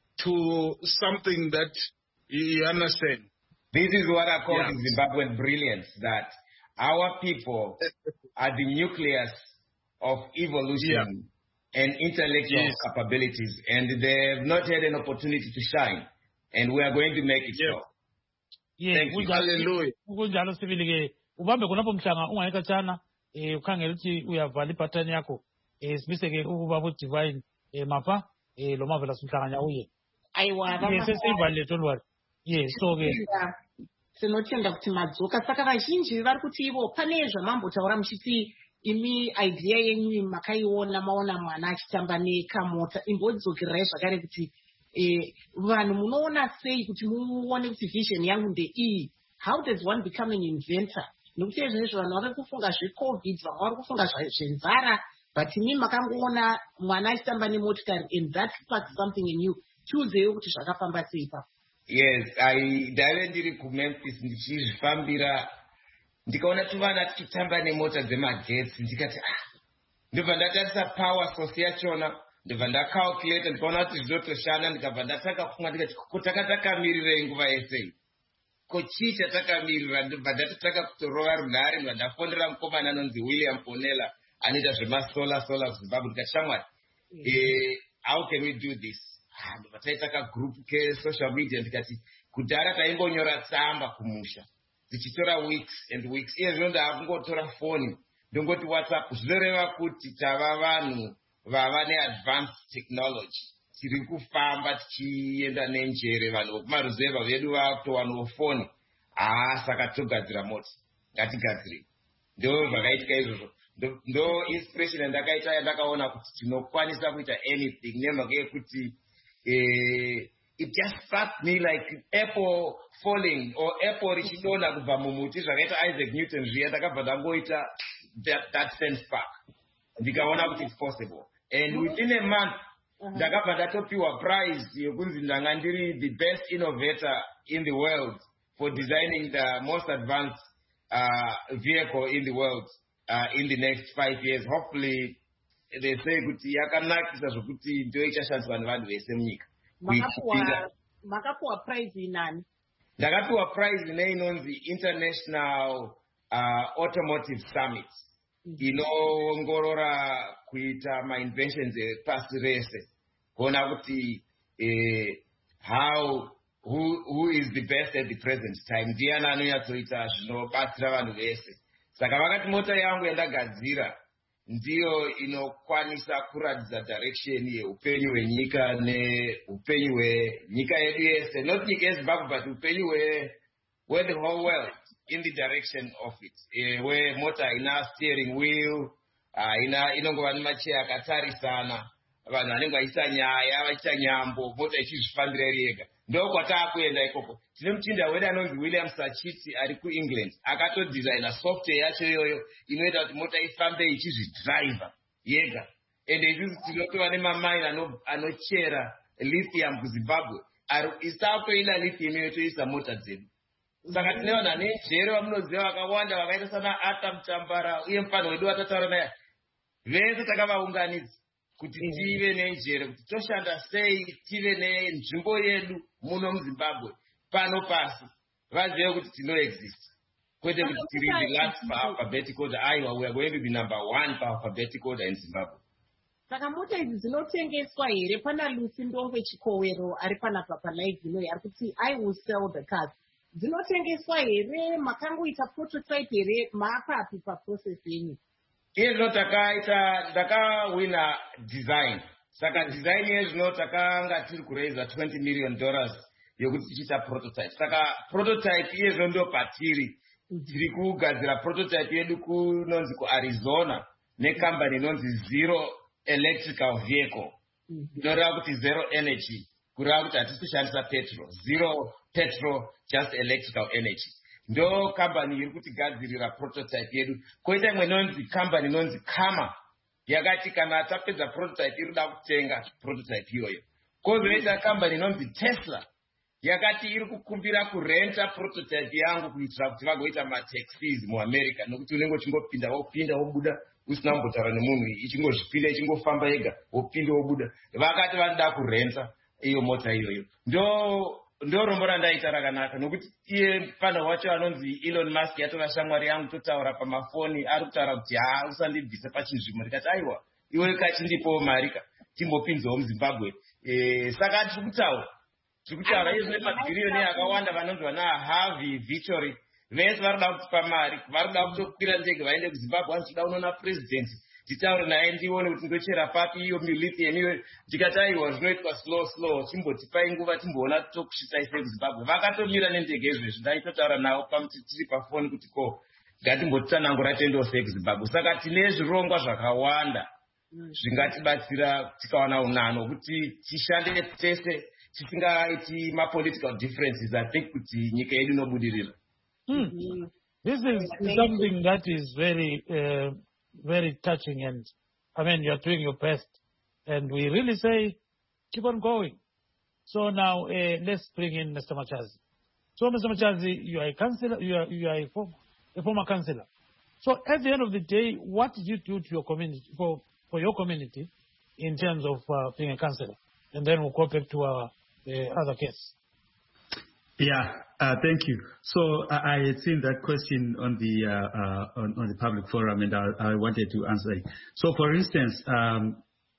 to something that you understand. This is what I call yeah. the Zimbabwean brilliance, that our people are the nucleus of evolution yeah. and intellectual yes. capabilities, and they have not had an opportunity to shine, and we are going to make it yeah. so. Yeah, Thank you. Hallelujah. Kunjalo sibili ubambe kunapo Mhlanga ungayeka chana eh ukhangela ukuthi uyavala ipattern yakho eh sibise ke ubaba divine eh mapha eh lo Marvelous Mhlanga Nyawuye aiwa baba yes sesivale tolwari yes so ke sinotenda kuti madzoka saka vazhinji vari kuti ivo pane zvamambotaura muchiti imi idea yenyu makaiona maona mwana achitamba nekamota imbodzokerai zvakare kuti eh vanhu munoona sei kuti muone kuti vision yangu ndeiyi. How does one become an inventor? Nokuti izvezvo vanhu vari kufunga zvecovid vamwe vari kufunga zvenzara but imi makangoona mwana achitamba nemotikari and that sparks something in you. Tiuzewo kuti zvakafamba sei ipapo. Yes, I ndaive ndiri kuMemphis ndichizvifambira ndikaona tuvana tichitamba nemota dzemagetsi ndikati ah ndobva ndatarisa power source yachona ndobva ndacalculate ndikaona kuti zvinotoshanda ndikabva ndatanga kufunga ndikati ko takatakamirira nguva yese ko chii chatakamirira ndobva ndatotanga kutorova runhare ndobva ndafonera mukomana anonzi William Ponela anoita zvemasolar solar kuZimbabwe ndikati shamwari eh how can we do this? ndobva taita kagroup kesocial media ndikati kudhara taimbonyora tsamba kumusha tichitora weeks and weeks iye zvino ndakungotora foni ndongoti WhatsApp zvinoreva kuti tava vanhu vava neadvanced technology tiri kufamba tichienda nenjere vanhu vokumaruzeva vedu vakutowawo foni haa saka togadzira mota ngatigadzire ndo zvakaitika izvozvo ndo inspiration yandakaita yandakaona kuti tinokwanisa kuita anything nemhaka yekuti eh it just struck me like apple falling or apple richidonha kubva mumuti zvakaita Isaac Newton zviya ndakabva ndangoita that, that sense spark ndikaona kuti it's possible and within a month ndakabva ndatopiwa prize yekunzi ndanga ndiri the best innovator in the world for designing the most advanced uh, vehicle in the world uh, in the next five years. Hopefully they say kuti yakanakisa zvokuti ndio ichashandiswa nevanhu vese munyika. Makapuwa prize inani? Ndakapiwa prize inonzi International uh, Automotive Summit. Inoongorora kuita ma inventions epasi rese. Kuona kuti eh, how who who is the best at the present time. Ndiani anonyatsoita zvinobatsira vanhu vese. Saka vakati mota yangu yandagadzira ndiyo inokwanisa kuratidza direction yeupenyu hwenyika neupenyu hwenyika yedu yese, not nyika yeZimbabwe but upenyu hwe the whole world in the direction of it. Uh, where mota ina steering wheel, uh, ina inongova nemacheya akatarisana, vanhu vanenge vachiita nyaya vachiita nyambo, mota ichizvifambira iri yega. Ndo kwataakuenda ikoko. Tine muchinda wedu anonzi William Sachiti ari kuEngland akatodesigna software yacho iyoyo inoita kuti mota ifambe ichizvidriver yega. And isusu tinotova nemamine anochera lithium kuZimbabwe isatoida lithium iyo toisa mota dzedu. Saka tine vanhu vane njere vamunoziva vakawanda vakaita sana Arthur Mutambara uye mufano wedu watataura naye vese takavaunganidza kuti tive nenjere kuti toshanda sei tive nenzvimbo yedu muno muZimbabwe pano pasi vazive kuti tinoexist kwete kuti tiri the last paalphabetic order aiwa we are going to be number one paalphabetic order in Zimbabwe. Saka mota idzi dzinotengeswa here? Pana Lucy Ndove Chikowero ari panapa palive inoyi ari kuti I will sell the cars. Dzinotengeswa here? Makangoita prototype here? Maapapi paprocess yenyu? Iye zvino takaita ndakawina design. Saka design yezvino takanga tiri kuraisa twenty million dollars yokuti tichiita prototype. Saka prototype iye zvino ndo patiri. Tiri kugadzira prototype yedu kunonzi kuArizona nekambani inonzi Zero Electrical Vehicle. Inoreva kuti zero energy. Kureva kuti hatisi kushandisa petrol. Zero petrol, just electrical energy. Ndo kambani iri kutigadzirira prototype yedu. Koita imwe inonzi kambani inonzi Kama. Yakati kana tapedza prototype irikuda kutenga prototype iyoyo. Kozoita kambani inonzi Tesla. Yakati iri kukumbira kurenta prototype yangu kuitira kuti vagoita mataxis muAmerica nokuti unenge uchingopinda wopinda wobuda usina kumbotaura nemunhu ichingozvipinda ichingofamba yega wopinda wobuda. Vakati vanoda kurenta iyo mota iyoyo. Ndo ndo rombo randaita rakanaka nokuti iye pana wacho anonzi Elon Musk yatora shamwari yangu totaura pamafoni ari kutaura kuti ha usandibvise pachinzvimbo. Ndikati aiwa iwe kachindipo marika timbopinzawo muZimbabwe. Eh, saka tiri kutaura tikutaura izvo mabhiriyoni akawanda vanonzi vana Harvey Victory vese varikuda kutipa mari varikuda kutokwira ndege vaende kuZimbabwe vanotoda unoona president titaure naye ndione kuti ndochera papi iyo milithium iyo. Tikati aiwa zvinoitwa slow slow chimbotipai nguva timboona tokusvitsai sei kuZimbabwe. Vakatomira nendege izvezvi ndaitotaura navo tiri pafoni kuti ko ngatimbotitsanangura tiendewo sei kuZimbabwe. Saka tine zvirongwa zvakawanda zvingatibatsira tikawana unano kuti tishande tese tisingaiti ma-political differences. I think kuti nyika yedu inobudirira. Hmm. This is something that is very, uh, very touching, and I mean, you're doing your best, and we really say, keep on going. So now, uh, let's bring in Mister Machazi. So, Mister Machazi, you are a councillor, you are, you are a, form, a former councillor. So, at the end of the day, what did you do to your community, for, for your community, in terms of uh, being a councillor? And then we'll go back to our uh, other case. Yeah, uh, thank you. So I, I had seen that question on the uh, uh, on, on the public forum, and I, I wanted to answer it. So, for instance, um,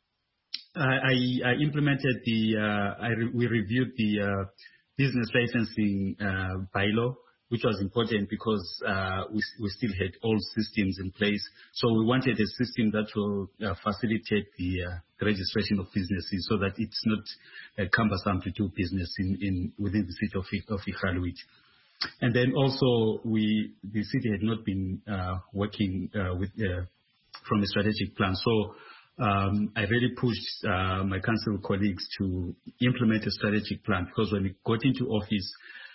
I, I implemented the uh, I re we reviewed the uh, business licensing uh, bylaw, which was important because uh, we we still had old systems in place. So we wanted a system that will uh, facilitate the, uh, the registration of businesses, so that it's not uh, cumbersome to do business in, in within the city of of Iqaluit. And then also we the city had not been uh, working uh, with uh, from a strategic plan. So um, I really pushed uh, my council colleagues to implement a strategic plan, because when we got into office,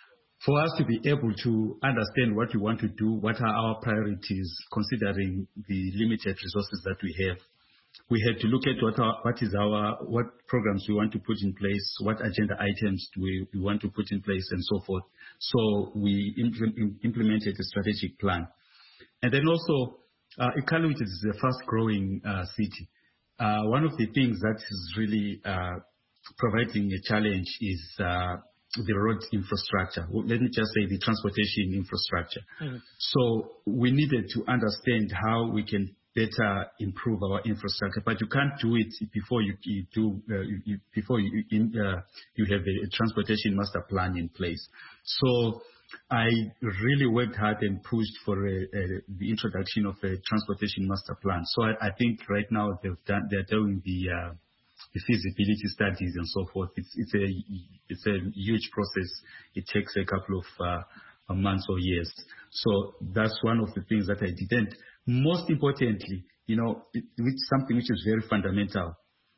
for us to be able to understand what we want to do, what are our priorities, considering the limited resources that we have, we had to look at what our, what is our what programs we want to put in place, what agenda items do we, we want to put in place, and so forth. So we impl implemented a strategic plan, and then also uh, Iqaluit is a fast-growing uh, city. Uh, one of the things that is really uh, providing a challenge is uh, the road infrastructure. Well, let me just say the transportation infrastructure. Mm-hmm. So we needed to understand how we can better improve our infrastructure, but you can't do it before you, you do uh, you, you, before you in, uh, you have a, a transportation master plan in place. So I really worked hard and pushed for a, a, the introduction of a transportation master plan. So I, I think right now they've done, they're doing the uh, the feasibility studies and so forth. It's, it's a it's a huge process. It takes a couple of uh, months or years. So that's one of the things that I did. And most importantly, you know, it, which something which is very fundamental.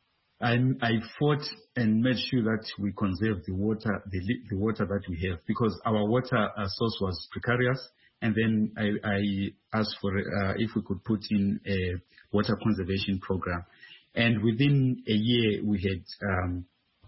I, I fought and made sure that we conserve the water, the, the water that we have, because our water uh, source was precarious. And then I, I asked for uh, if we could put in a water conservation program. And within a year, we had, um,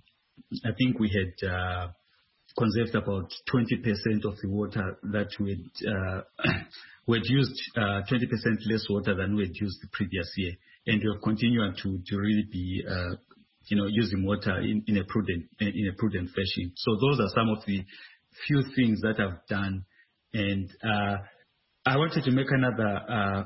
I think we had uh, conserved about twenty percent of the water that we had, uh, we had used, uh, twenty percent less water than we had used the previous year. and we have continued to to really be uh, you know using water in, in a prudent in a prudent fashion. So those are some of the few things that I've done, and uh, I wanted to make another uh,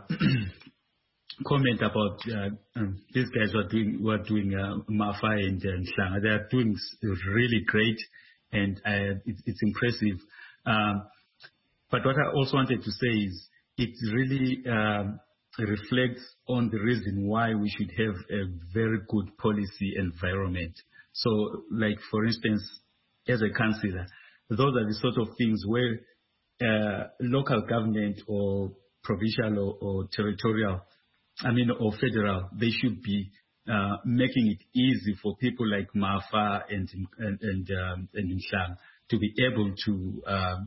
comment about uh, um, these guys who are doing who are doing uh, Mafa and Nhlanga. They are doing really great, and uh, it, it's impressive. Um, but what I also wanted to say is it really um, reflects on the reason why we should have a very good policy environment. So, like for instance, as a councillor, those are the sort of things where uh, local government or provincial or, or territorial, I mean, or federal, they should be uh, making it easy for people like Mafa and and and, um, and Nhlanga to be able to uh,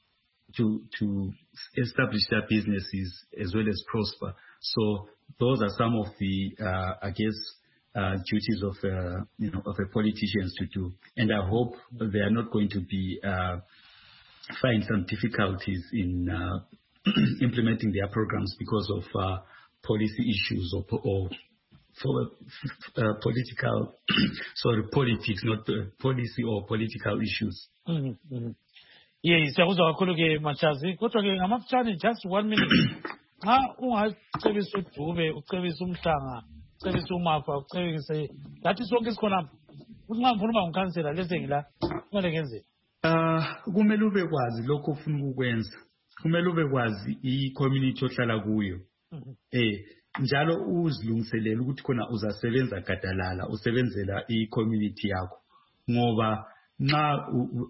to to establish their businesses as well as prosper. So those are some of the, uh, I guess, uh, duties of uh, you know of a politicians to do. And I hope they are not going to be uh, find some difficulties in uh, implementing their programs because of uh, policy issues or, or for uh, political, sorry, politics, not uh, policy or political issues. Mm-hmm. Mm-hmm. Yes, siyakuzwa kakhulu ke Machazi. Kodwa ke ngamafutshane just one minute. Nxa ungacebisa uDube, ucebisa uMhlanga, ucebisa uMafa, ucebise lathi sonke sikhona. Uthi nxa ngifuna ukuba ngikhansela lese ngila, kumele ngenzeni? Ah, kumele ube kwazi lokho ufuna ukukwenza. Kumele ube kwazi i-community ohlala kuyo. Eh, njalo uzilungiselele ukuthi khona uzasebenza gadalala, usebenzela i-community yakho. Ngoba nxa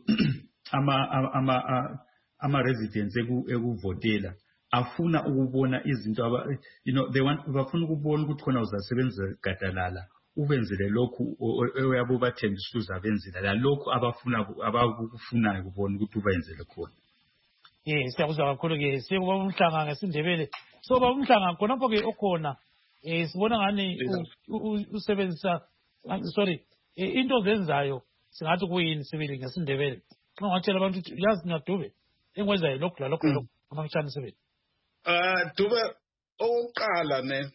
ama ama ama residents ekuvotela afuna ukubona izinto aba you know they want bafuna ukubona ukuthi khona uzasebenza gadalala ubenzele lokhu oyabo bathembisa uzabenzela la lokhu abafuna abakufunayo kubona ukuthi ubenzele khona. Yes, siyakuzwa kakhulu ke sikuba uMhlanga ngesindebele. So ba uMhlanga khonapho ke okhona eh sibona ngani usebenzisa sorry into zenzayo singathi kuyini sibili ngesindebele. Xa ungatshela abantu ukuthi yazi ngadube engwenzayo lokho la lokho lokho amamshana sibili. Uh Dube oqala ne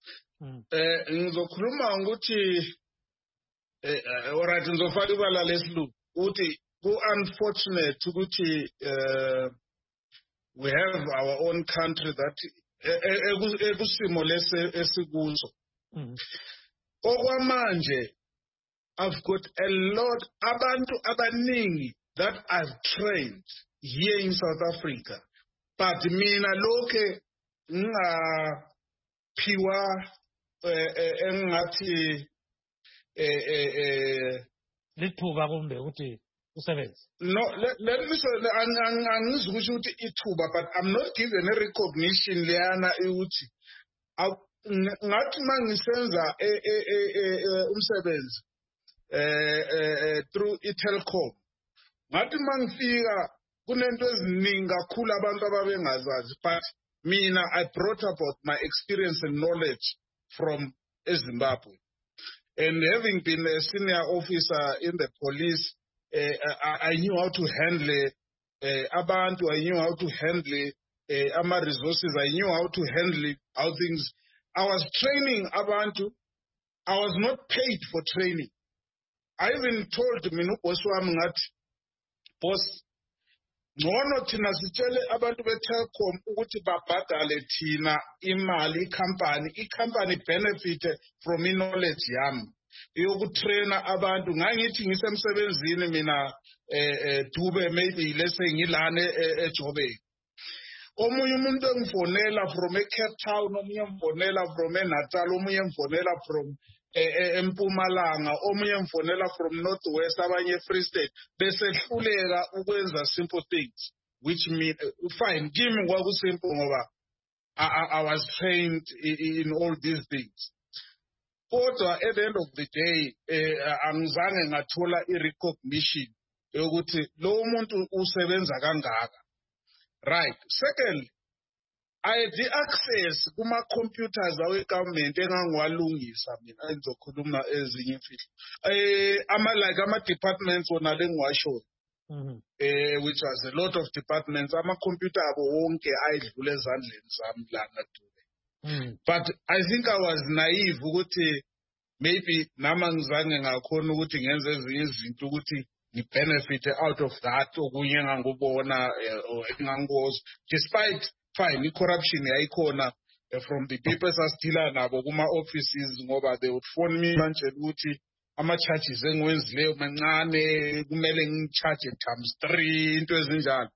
eh ngizokhuluma ukuthi eh alright ngizofaka ibala lesilu uthi ku unfortunate ukuthi uh we have our own country that ekusimo lese esikuzo. Okwamanje I've got a lot abantu abaningi that I've trained here in South Africa, but mina lokhe ngaphiwa engathi eh lithuba kumbe ukuthi usebenze. No, let, let me say angizukusho ukuthi ithuba, but I'm not given a recognition leyana ukuthi ngathi mangisenza umsebenzi eh through iTelkom. Ngathi mangifika kunento eziningi kakhulu abantu ababengazazi, but mina I brought about my experience and knowledge from Zimbabwe, and having been a senior officer in the police, uh, I, I knew how to handle uh, abantu, I knew how to handle uh, ama resources, I knew how to handle how things. I was training abantu. I was not paid for training. I even told mina boss wami ngathi, boss, ngono thina sitshele abantu beTelkom ukuthi babhadale thina imali icompany icompany benefit from knowledge yami yokutraina abantu. Ngangithi ngisemsebenzini mina eh Dube maybe lese ngilane eJobek, omunye umuntu engifonela from eCape Town, omunye engifonela from eNatal, omunye engifonela from eMpumalanga, omunye engifonela from Northwest, abanye Free State, bese hluleka ukwenza simple things, which mean uh, fine, give me what was simple ngoba I, I, I was trained in, in all these things. Kodwa at the end of the day angizange ngathola i-recognition yokuthi lo muntu usebenza kangaka. Right. Second, I had the access kuma computers awe government engangiwalungisa mina engizokhuluma ezinye imfihlo. Eh ama like ama departments wona lengiwasho. Mhm. Eh which was a lot of departments, ama computer abo wonke ayidlule ezandleni zami la ngaDube. Mm. But I think I was naive ukuthi maybe nama ngizange ngakhona ukuthi ngenze ezinye izinto ukuthi ngibenefit out of that okunye engangubona or engangikuzwa. Despite fine corruption yayikhona from the people esasithila nabo kuma offices ngoba they would phone me manje ukuthi ama charges engiwenzileyo mancane kumele ngicharge times three into ezinjalo.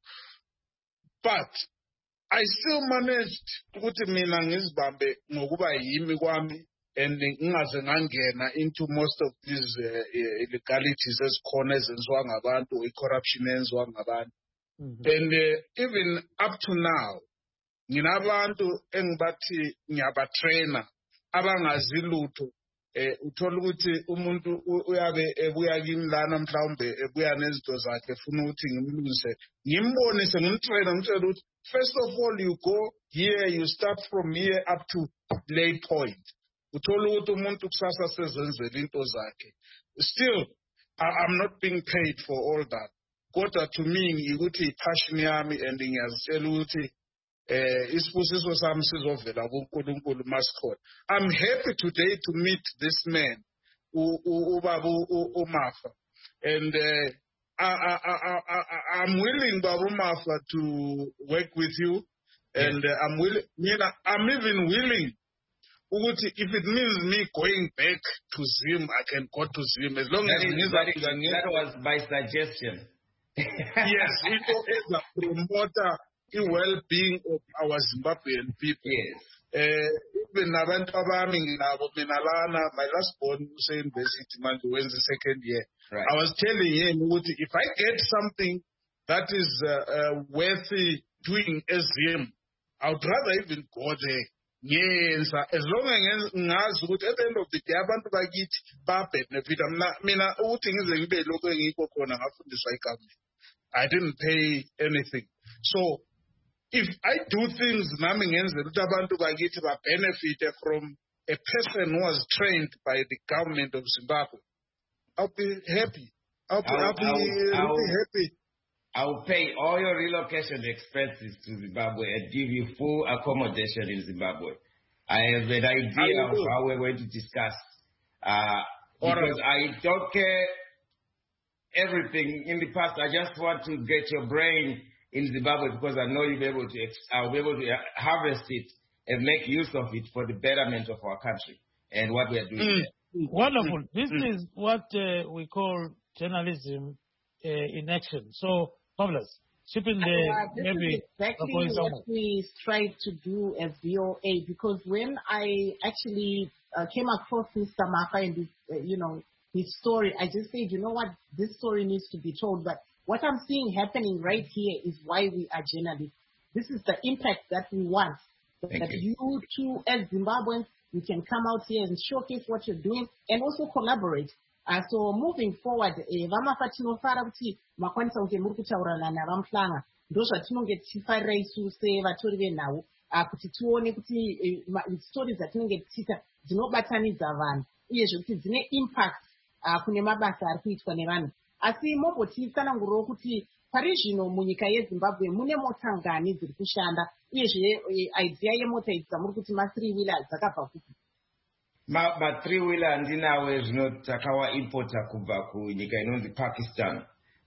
But I still managed ukuthi mina ngizibambe ngokuba yimi kwami and ngingaze ngangena into most of these uh, illegalities ezikhona ezenziwa ngabantu i-corruption eyenziwa ngabantu. And uh, even up to now nginabantu engibathi ngiyabatrainer abangazi lutho. Eh uthola ukuthi umuntu uyabe ebuya kimi lana mhlawumbe ebuya nezinto zakhe ufuna ukuthi ngimlungise ngimbonise ngimtrainer ngitshela ukuthi first of all you go here you start from here up to lay point uthola ukuthi umuntu kusasa sezenzela into zakhe. Still I, I'm not being paid for all that kodwa to me ngikuthi passion yami and ngiyazitshela ukuthi Eh, isibusiso sami sizovela kuNkulunkulu masikhona. I'm happy today to meet this man, uBaba uMafa, and uh, I, I, I, I, I'm willing, Baba Mafa, to work with you, and uh, I'm willing. I'm even willing. If it means me going back to Zim, I can go to Zim as long that as is, that, is, that was by suggestion. Yes, it is a promoter. The well-being of our Zimbabwean people. Yes. Uh, even abantu abami nginabo mina lana, my last born university manje when's the second year. Right. I was telling him if I get something that is uh, uh, worthy doing as him, I would rather even go there. Yes, as long as ngazi ukuthi at the end of the day abantu bakithi ba benefit. Mina uthi ngize ngibe lokho engikho khona ngafundiswa iGovernment. I didn't pay anything. So if I do things nami ngenzela ukuthi abantu bakithi ba benefit from a person who was trained by the government of Zimbabwe, I'll be happy. I'll be, I'll, I'll be I'll, really I'll, happy. I'll pay all your relocation expenses to Zimbabwe and give you full accommodation in Zimbabwe. I have an idea of how we're going to discuss. Uh, because right. I don't care everything in the past. I just want to get your brain in Zimbabwe because I know you'll be able to, I'll be able to harvest it and make use of it for the betterment of our country and what we are doing mm. there. Wonderful. This mm. is what uh, we call journalism uh, in action. So, fabulous. Shipping the uh, this maybe is exactly what we strive to do as V O A because when I actually uh, came across Mister Mafa and this, uh, you know, his story, I just said, you know what, this story needs to be told, but what I'm seeing happening right here is why we are journalists. This is the impact that we want. Thank that you. you too, as Zimbabweans, you can come out here and showcase what you're doing and also collaborate. Uh, so moving forward, vamafa tinofara kuti makwanisa kunge muri kutaurana navamhlanga ndozvatinonge tichifarira isu sevatori venhau kuti tione kuti stori dzatinenge tichiita dzinobatanidza vanhu uyezve kuti dzine impact kune mabasa ari kuitwa nevanhu. Asi mombotitsanangurirawo kuti pari zvino munyika yeZimbabwe mune mota ngani dziri kushanda uyezve idea yemota idzi dzamuri kuti ma-three wheeler dzakabva kupi? Ma-three wheeler ndinawe zvino takawa importa kubva kunyika inonzi Pakistan.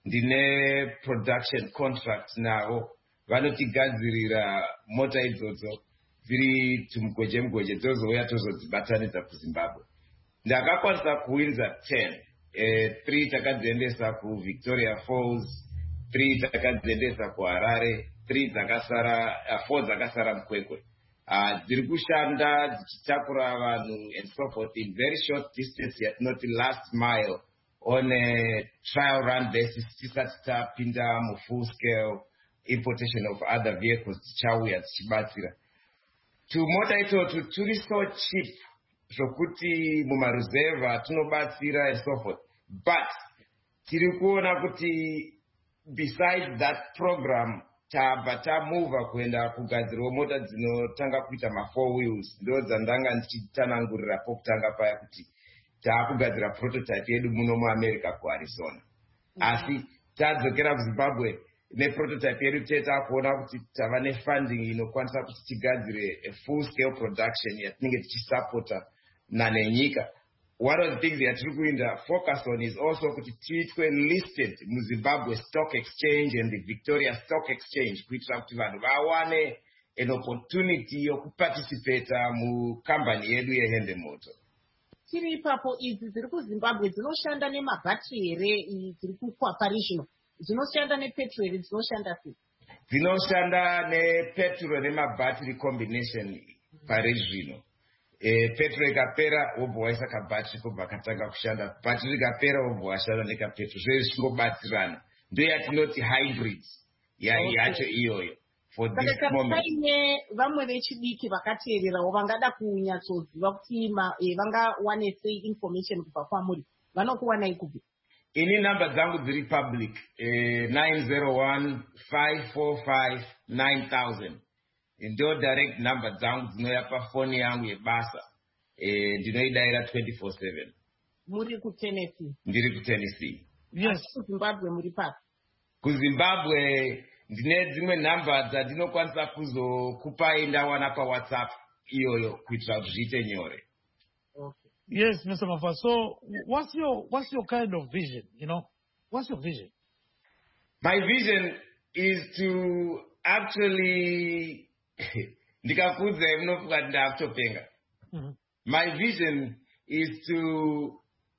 Ndine production contract navo vanotigadzirira mota idzodzo dziri tumugweje mugweje dzozouya tozodzibatanidza kuZimbabwe. Ndakakwanisa kuwinza ten. Uh, three takadziendesa kuVictoria Falls, three takadziendesa kuHarare, three dzakasara, uh, four dzakasara muKwekwe. Uh, dziri kushanda dzichitakura vanhu and so forth in very short distance yet not the last mile on a trial run basis tisati tapinda mu full scale importation of other vehicles tichauya tichibatsira. Tumota itotu turi so cheap zvokuti mumaruzeva tunobatsira and so forth. But tiri kuona kuti besides that program tabva tamuva kuenda kugadzirwa mota dzinotanga kuita ma-four wheels ndo dzandanga ndichitanangurira pokutanga paya kuti taakugadzira prototype yedu muno muAmerica kuArizona. Asi tadzokera kuZimbabwe neprototype yedu teta kuona kuti tava nefunding inokwanisa kuti tigadzire a full scale production yatinenge tichisupporta nanenyika. One of the things that we focus on is also kuti tiitwe listed muZimbabwe Stock Exchange and the Victoria Stock Exchange kuitira kuti vanhu vawane an opportunity yokuparticipate mucompany yedu yehendemoto. Tiri ipapo idzi dziri kuZimbabwe dzinoshanda nemabhatiri here dziri kukwapa zvino dzinoshanda nepetrol here dzinoshanda sei? Dzinoshanda nepetrol nemabhatiri combination pari zvino. Eh, petrol ikapera wobva waisa kabhatiri kobva katanga kushanda, bhatiri ikapera wobva washanda nekapetrol, zvese zvingobatsirana. Ndo yatinoti hybrid yacho iyoyo for this moment. Paine vamwe vechidiki vakateererawo vangada kunyatsoziva kuti vangawane sei information kubva kwamuri, vanokuwanai kupi? Ini namba dzangu dziri public, eh, nine zero one five four five nine thousand. Ndio direct number dzangu dzinoya pafoni yangu yebasa. Eh, ndinoidaira twenty-four seven. Muri ku Tennessee? Ndiri ku Tennessee. Yes. Kuzimbabwe muri papi? Kuzimbabwe ndine dzimwe number dzandinokwanisa kuzokupai ndawana pa WhatsApp iyoyo kuitira kuti zviite nyore. Okay. Yes, Mister Mafa. So what's your what's your kind of vision, you know? What's your vision? My vision is to actually ndikakudza munofunga ndakutopenga. My vision is to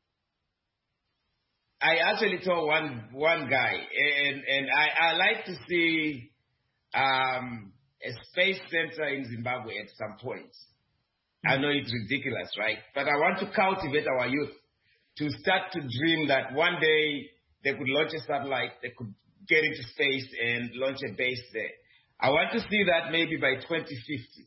I actually told one one guy, and and I, I like to see um, a space center in Zimbabwe at some point. I know it's ridiculous, right? But I want to cultivate our youth to start to dream that one day they could launch a satellite, they could get into space and launch a base there. I want to see that maybe by twenty fifty.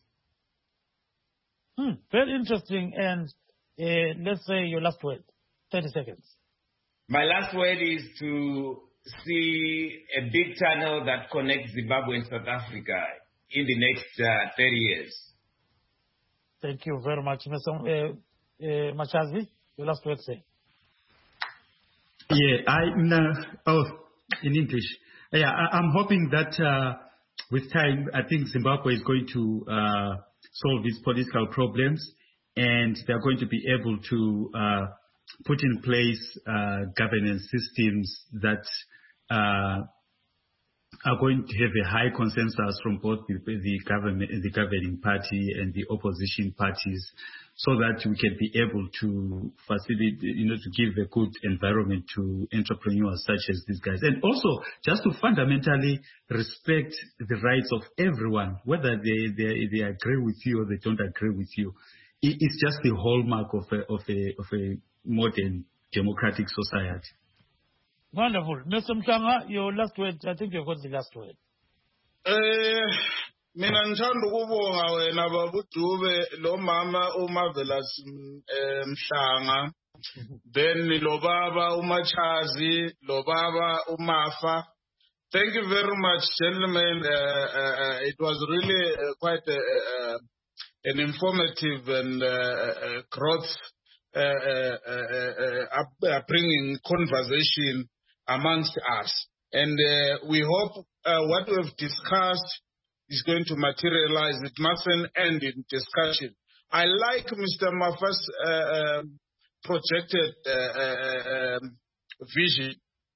Hmm, very interesting. And uh, let's say your last word, thirty seconds. My last word is to see a big tunnel that connects Zimbabwe and South Africa in the next uh, thirty years. Thank you very much, Mister Uh, uh, Machazi. Your last word, say. Yeah, I no, oh, in English. Yeah, I, I'm hoping that uh, with time, I think Zimbabwe is going to uh, solve its political problems, and they're going to be able to uh, put in place uh, governance systems that uh, are going to have a high consensus from both the, the government, the governing party, and the opposition parties, so that we can be able to facilitate, you know, to give a good environment to entrepreneurs such as these guys, and also just to fundamentally respect the rights of everyone, whether they they, they agree with you or they don't agree with you. It, it's just the hallmark of a of a of a modern democratic society. Wonderful. Mister Mchanga, your last word, I think you've got the last word. Eh, mina ngithanda ukubonga wena babudube lo mama uMarvelous Mhlanga, then lo baba uMachazi, lo baba uMafa. Thank you very much, gentlemen. Uh, uh, it was really uh, quite a, uh, an informative and uh, uh, growth uh, uh, uh, uh, bringing conversation amongst us. And uh, we hope uh, what we've discussed is going to materialize. It mustn't end in discussion. I like Mister Mafa's uh, projected uh, uh, vision,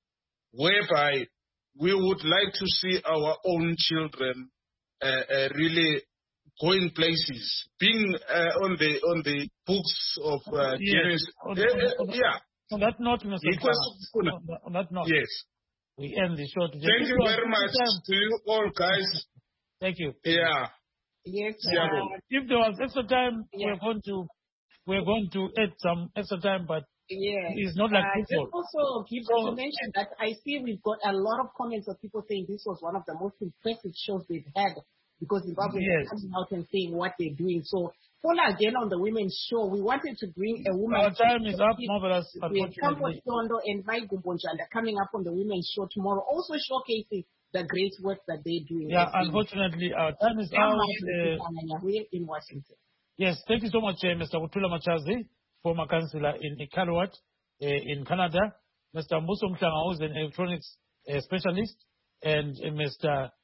whereby we would like to see our own children uh, uh, really going places, being uh, on the on the books of uh, yes. on, uh, uh, on, yeah. On that note, Mister On, on that note, yes. We end the show today. Thank you very much to you all, guys. Thank you. Yeah. Yes. Yeah. Uh, if there was extra time, yeah. we're going to we're going to add some extra time, but yeah. it's not like uh, football. Also, give so, to mention that I see we've got a lot of comments of people saying this was one of the most impressive shows we've had, because Zimbabwe yes. is coming out and saying what they're doing. So follow again on the women's show. We wanted to bring a woman. Our time is up, Marvelous. We have Campo Tondo and Mai Gumbonjanda coming up on the women's show tomorrow, also showcasing the great work that they're doing. Yeah, unfortunately, our time is out. Uh, We're in Washington. Yes, thank you so much, uh, Mister Kutula Machazi, former councillor in Iqaluit, uh, in Canada. Mister Mbuso Mhlanga, who's an electronics uh, specialist and uh, Mister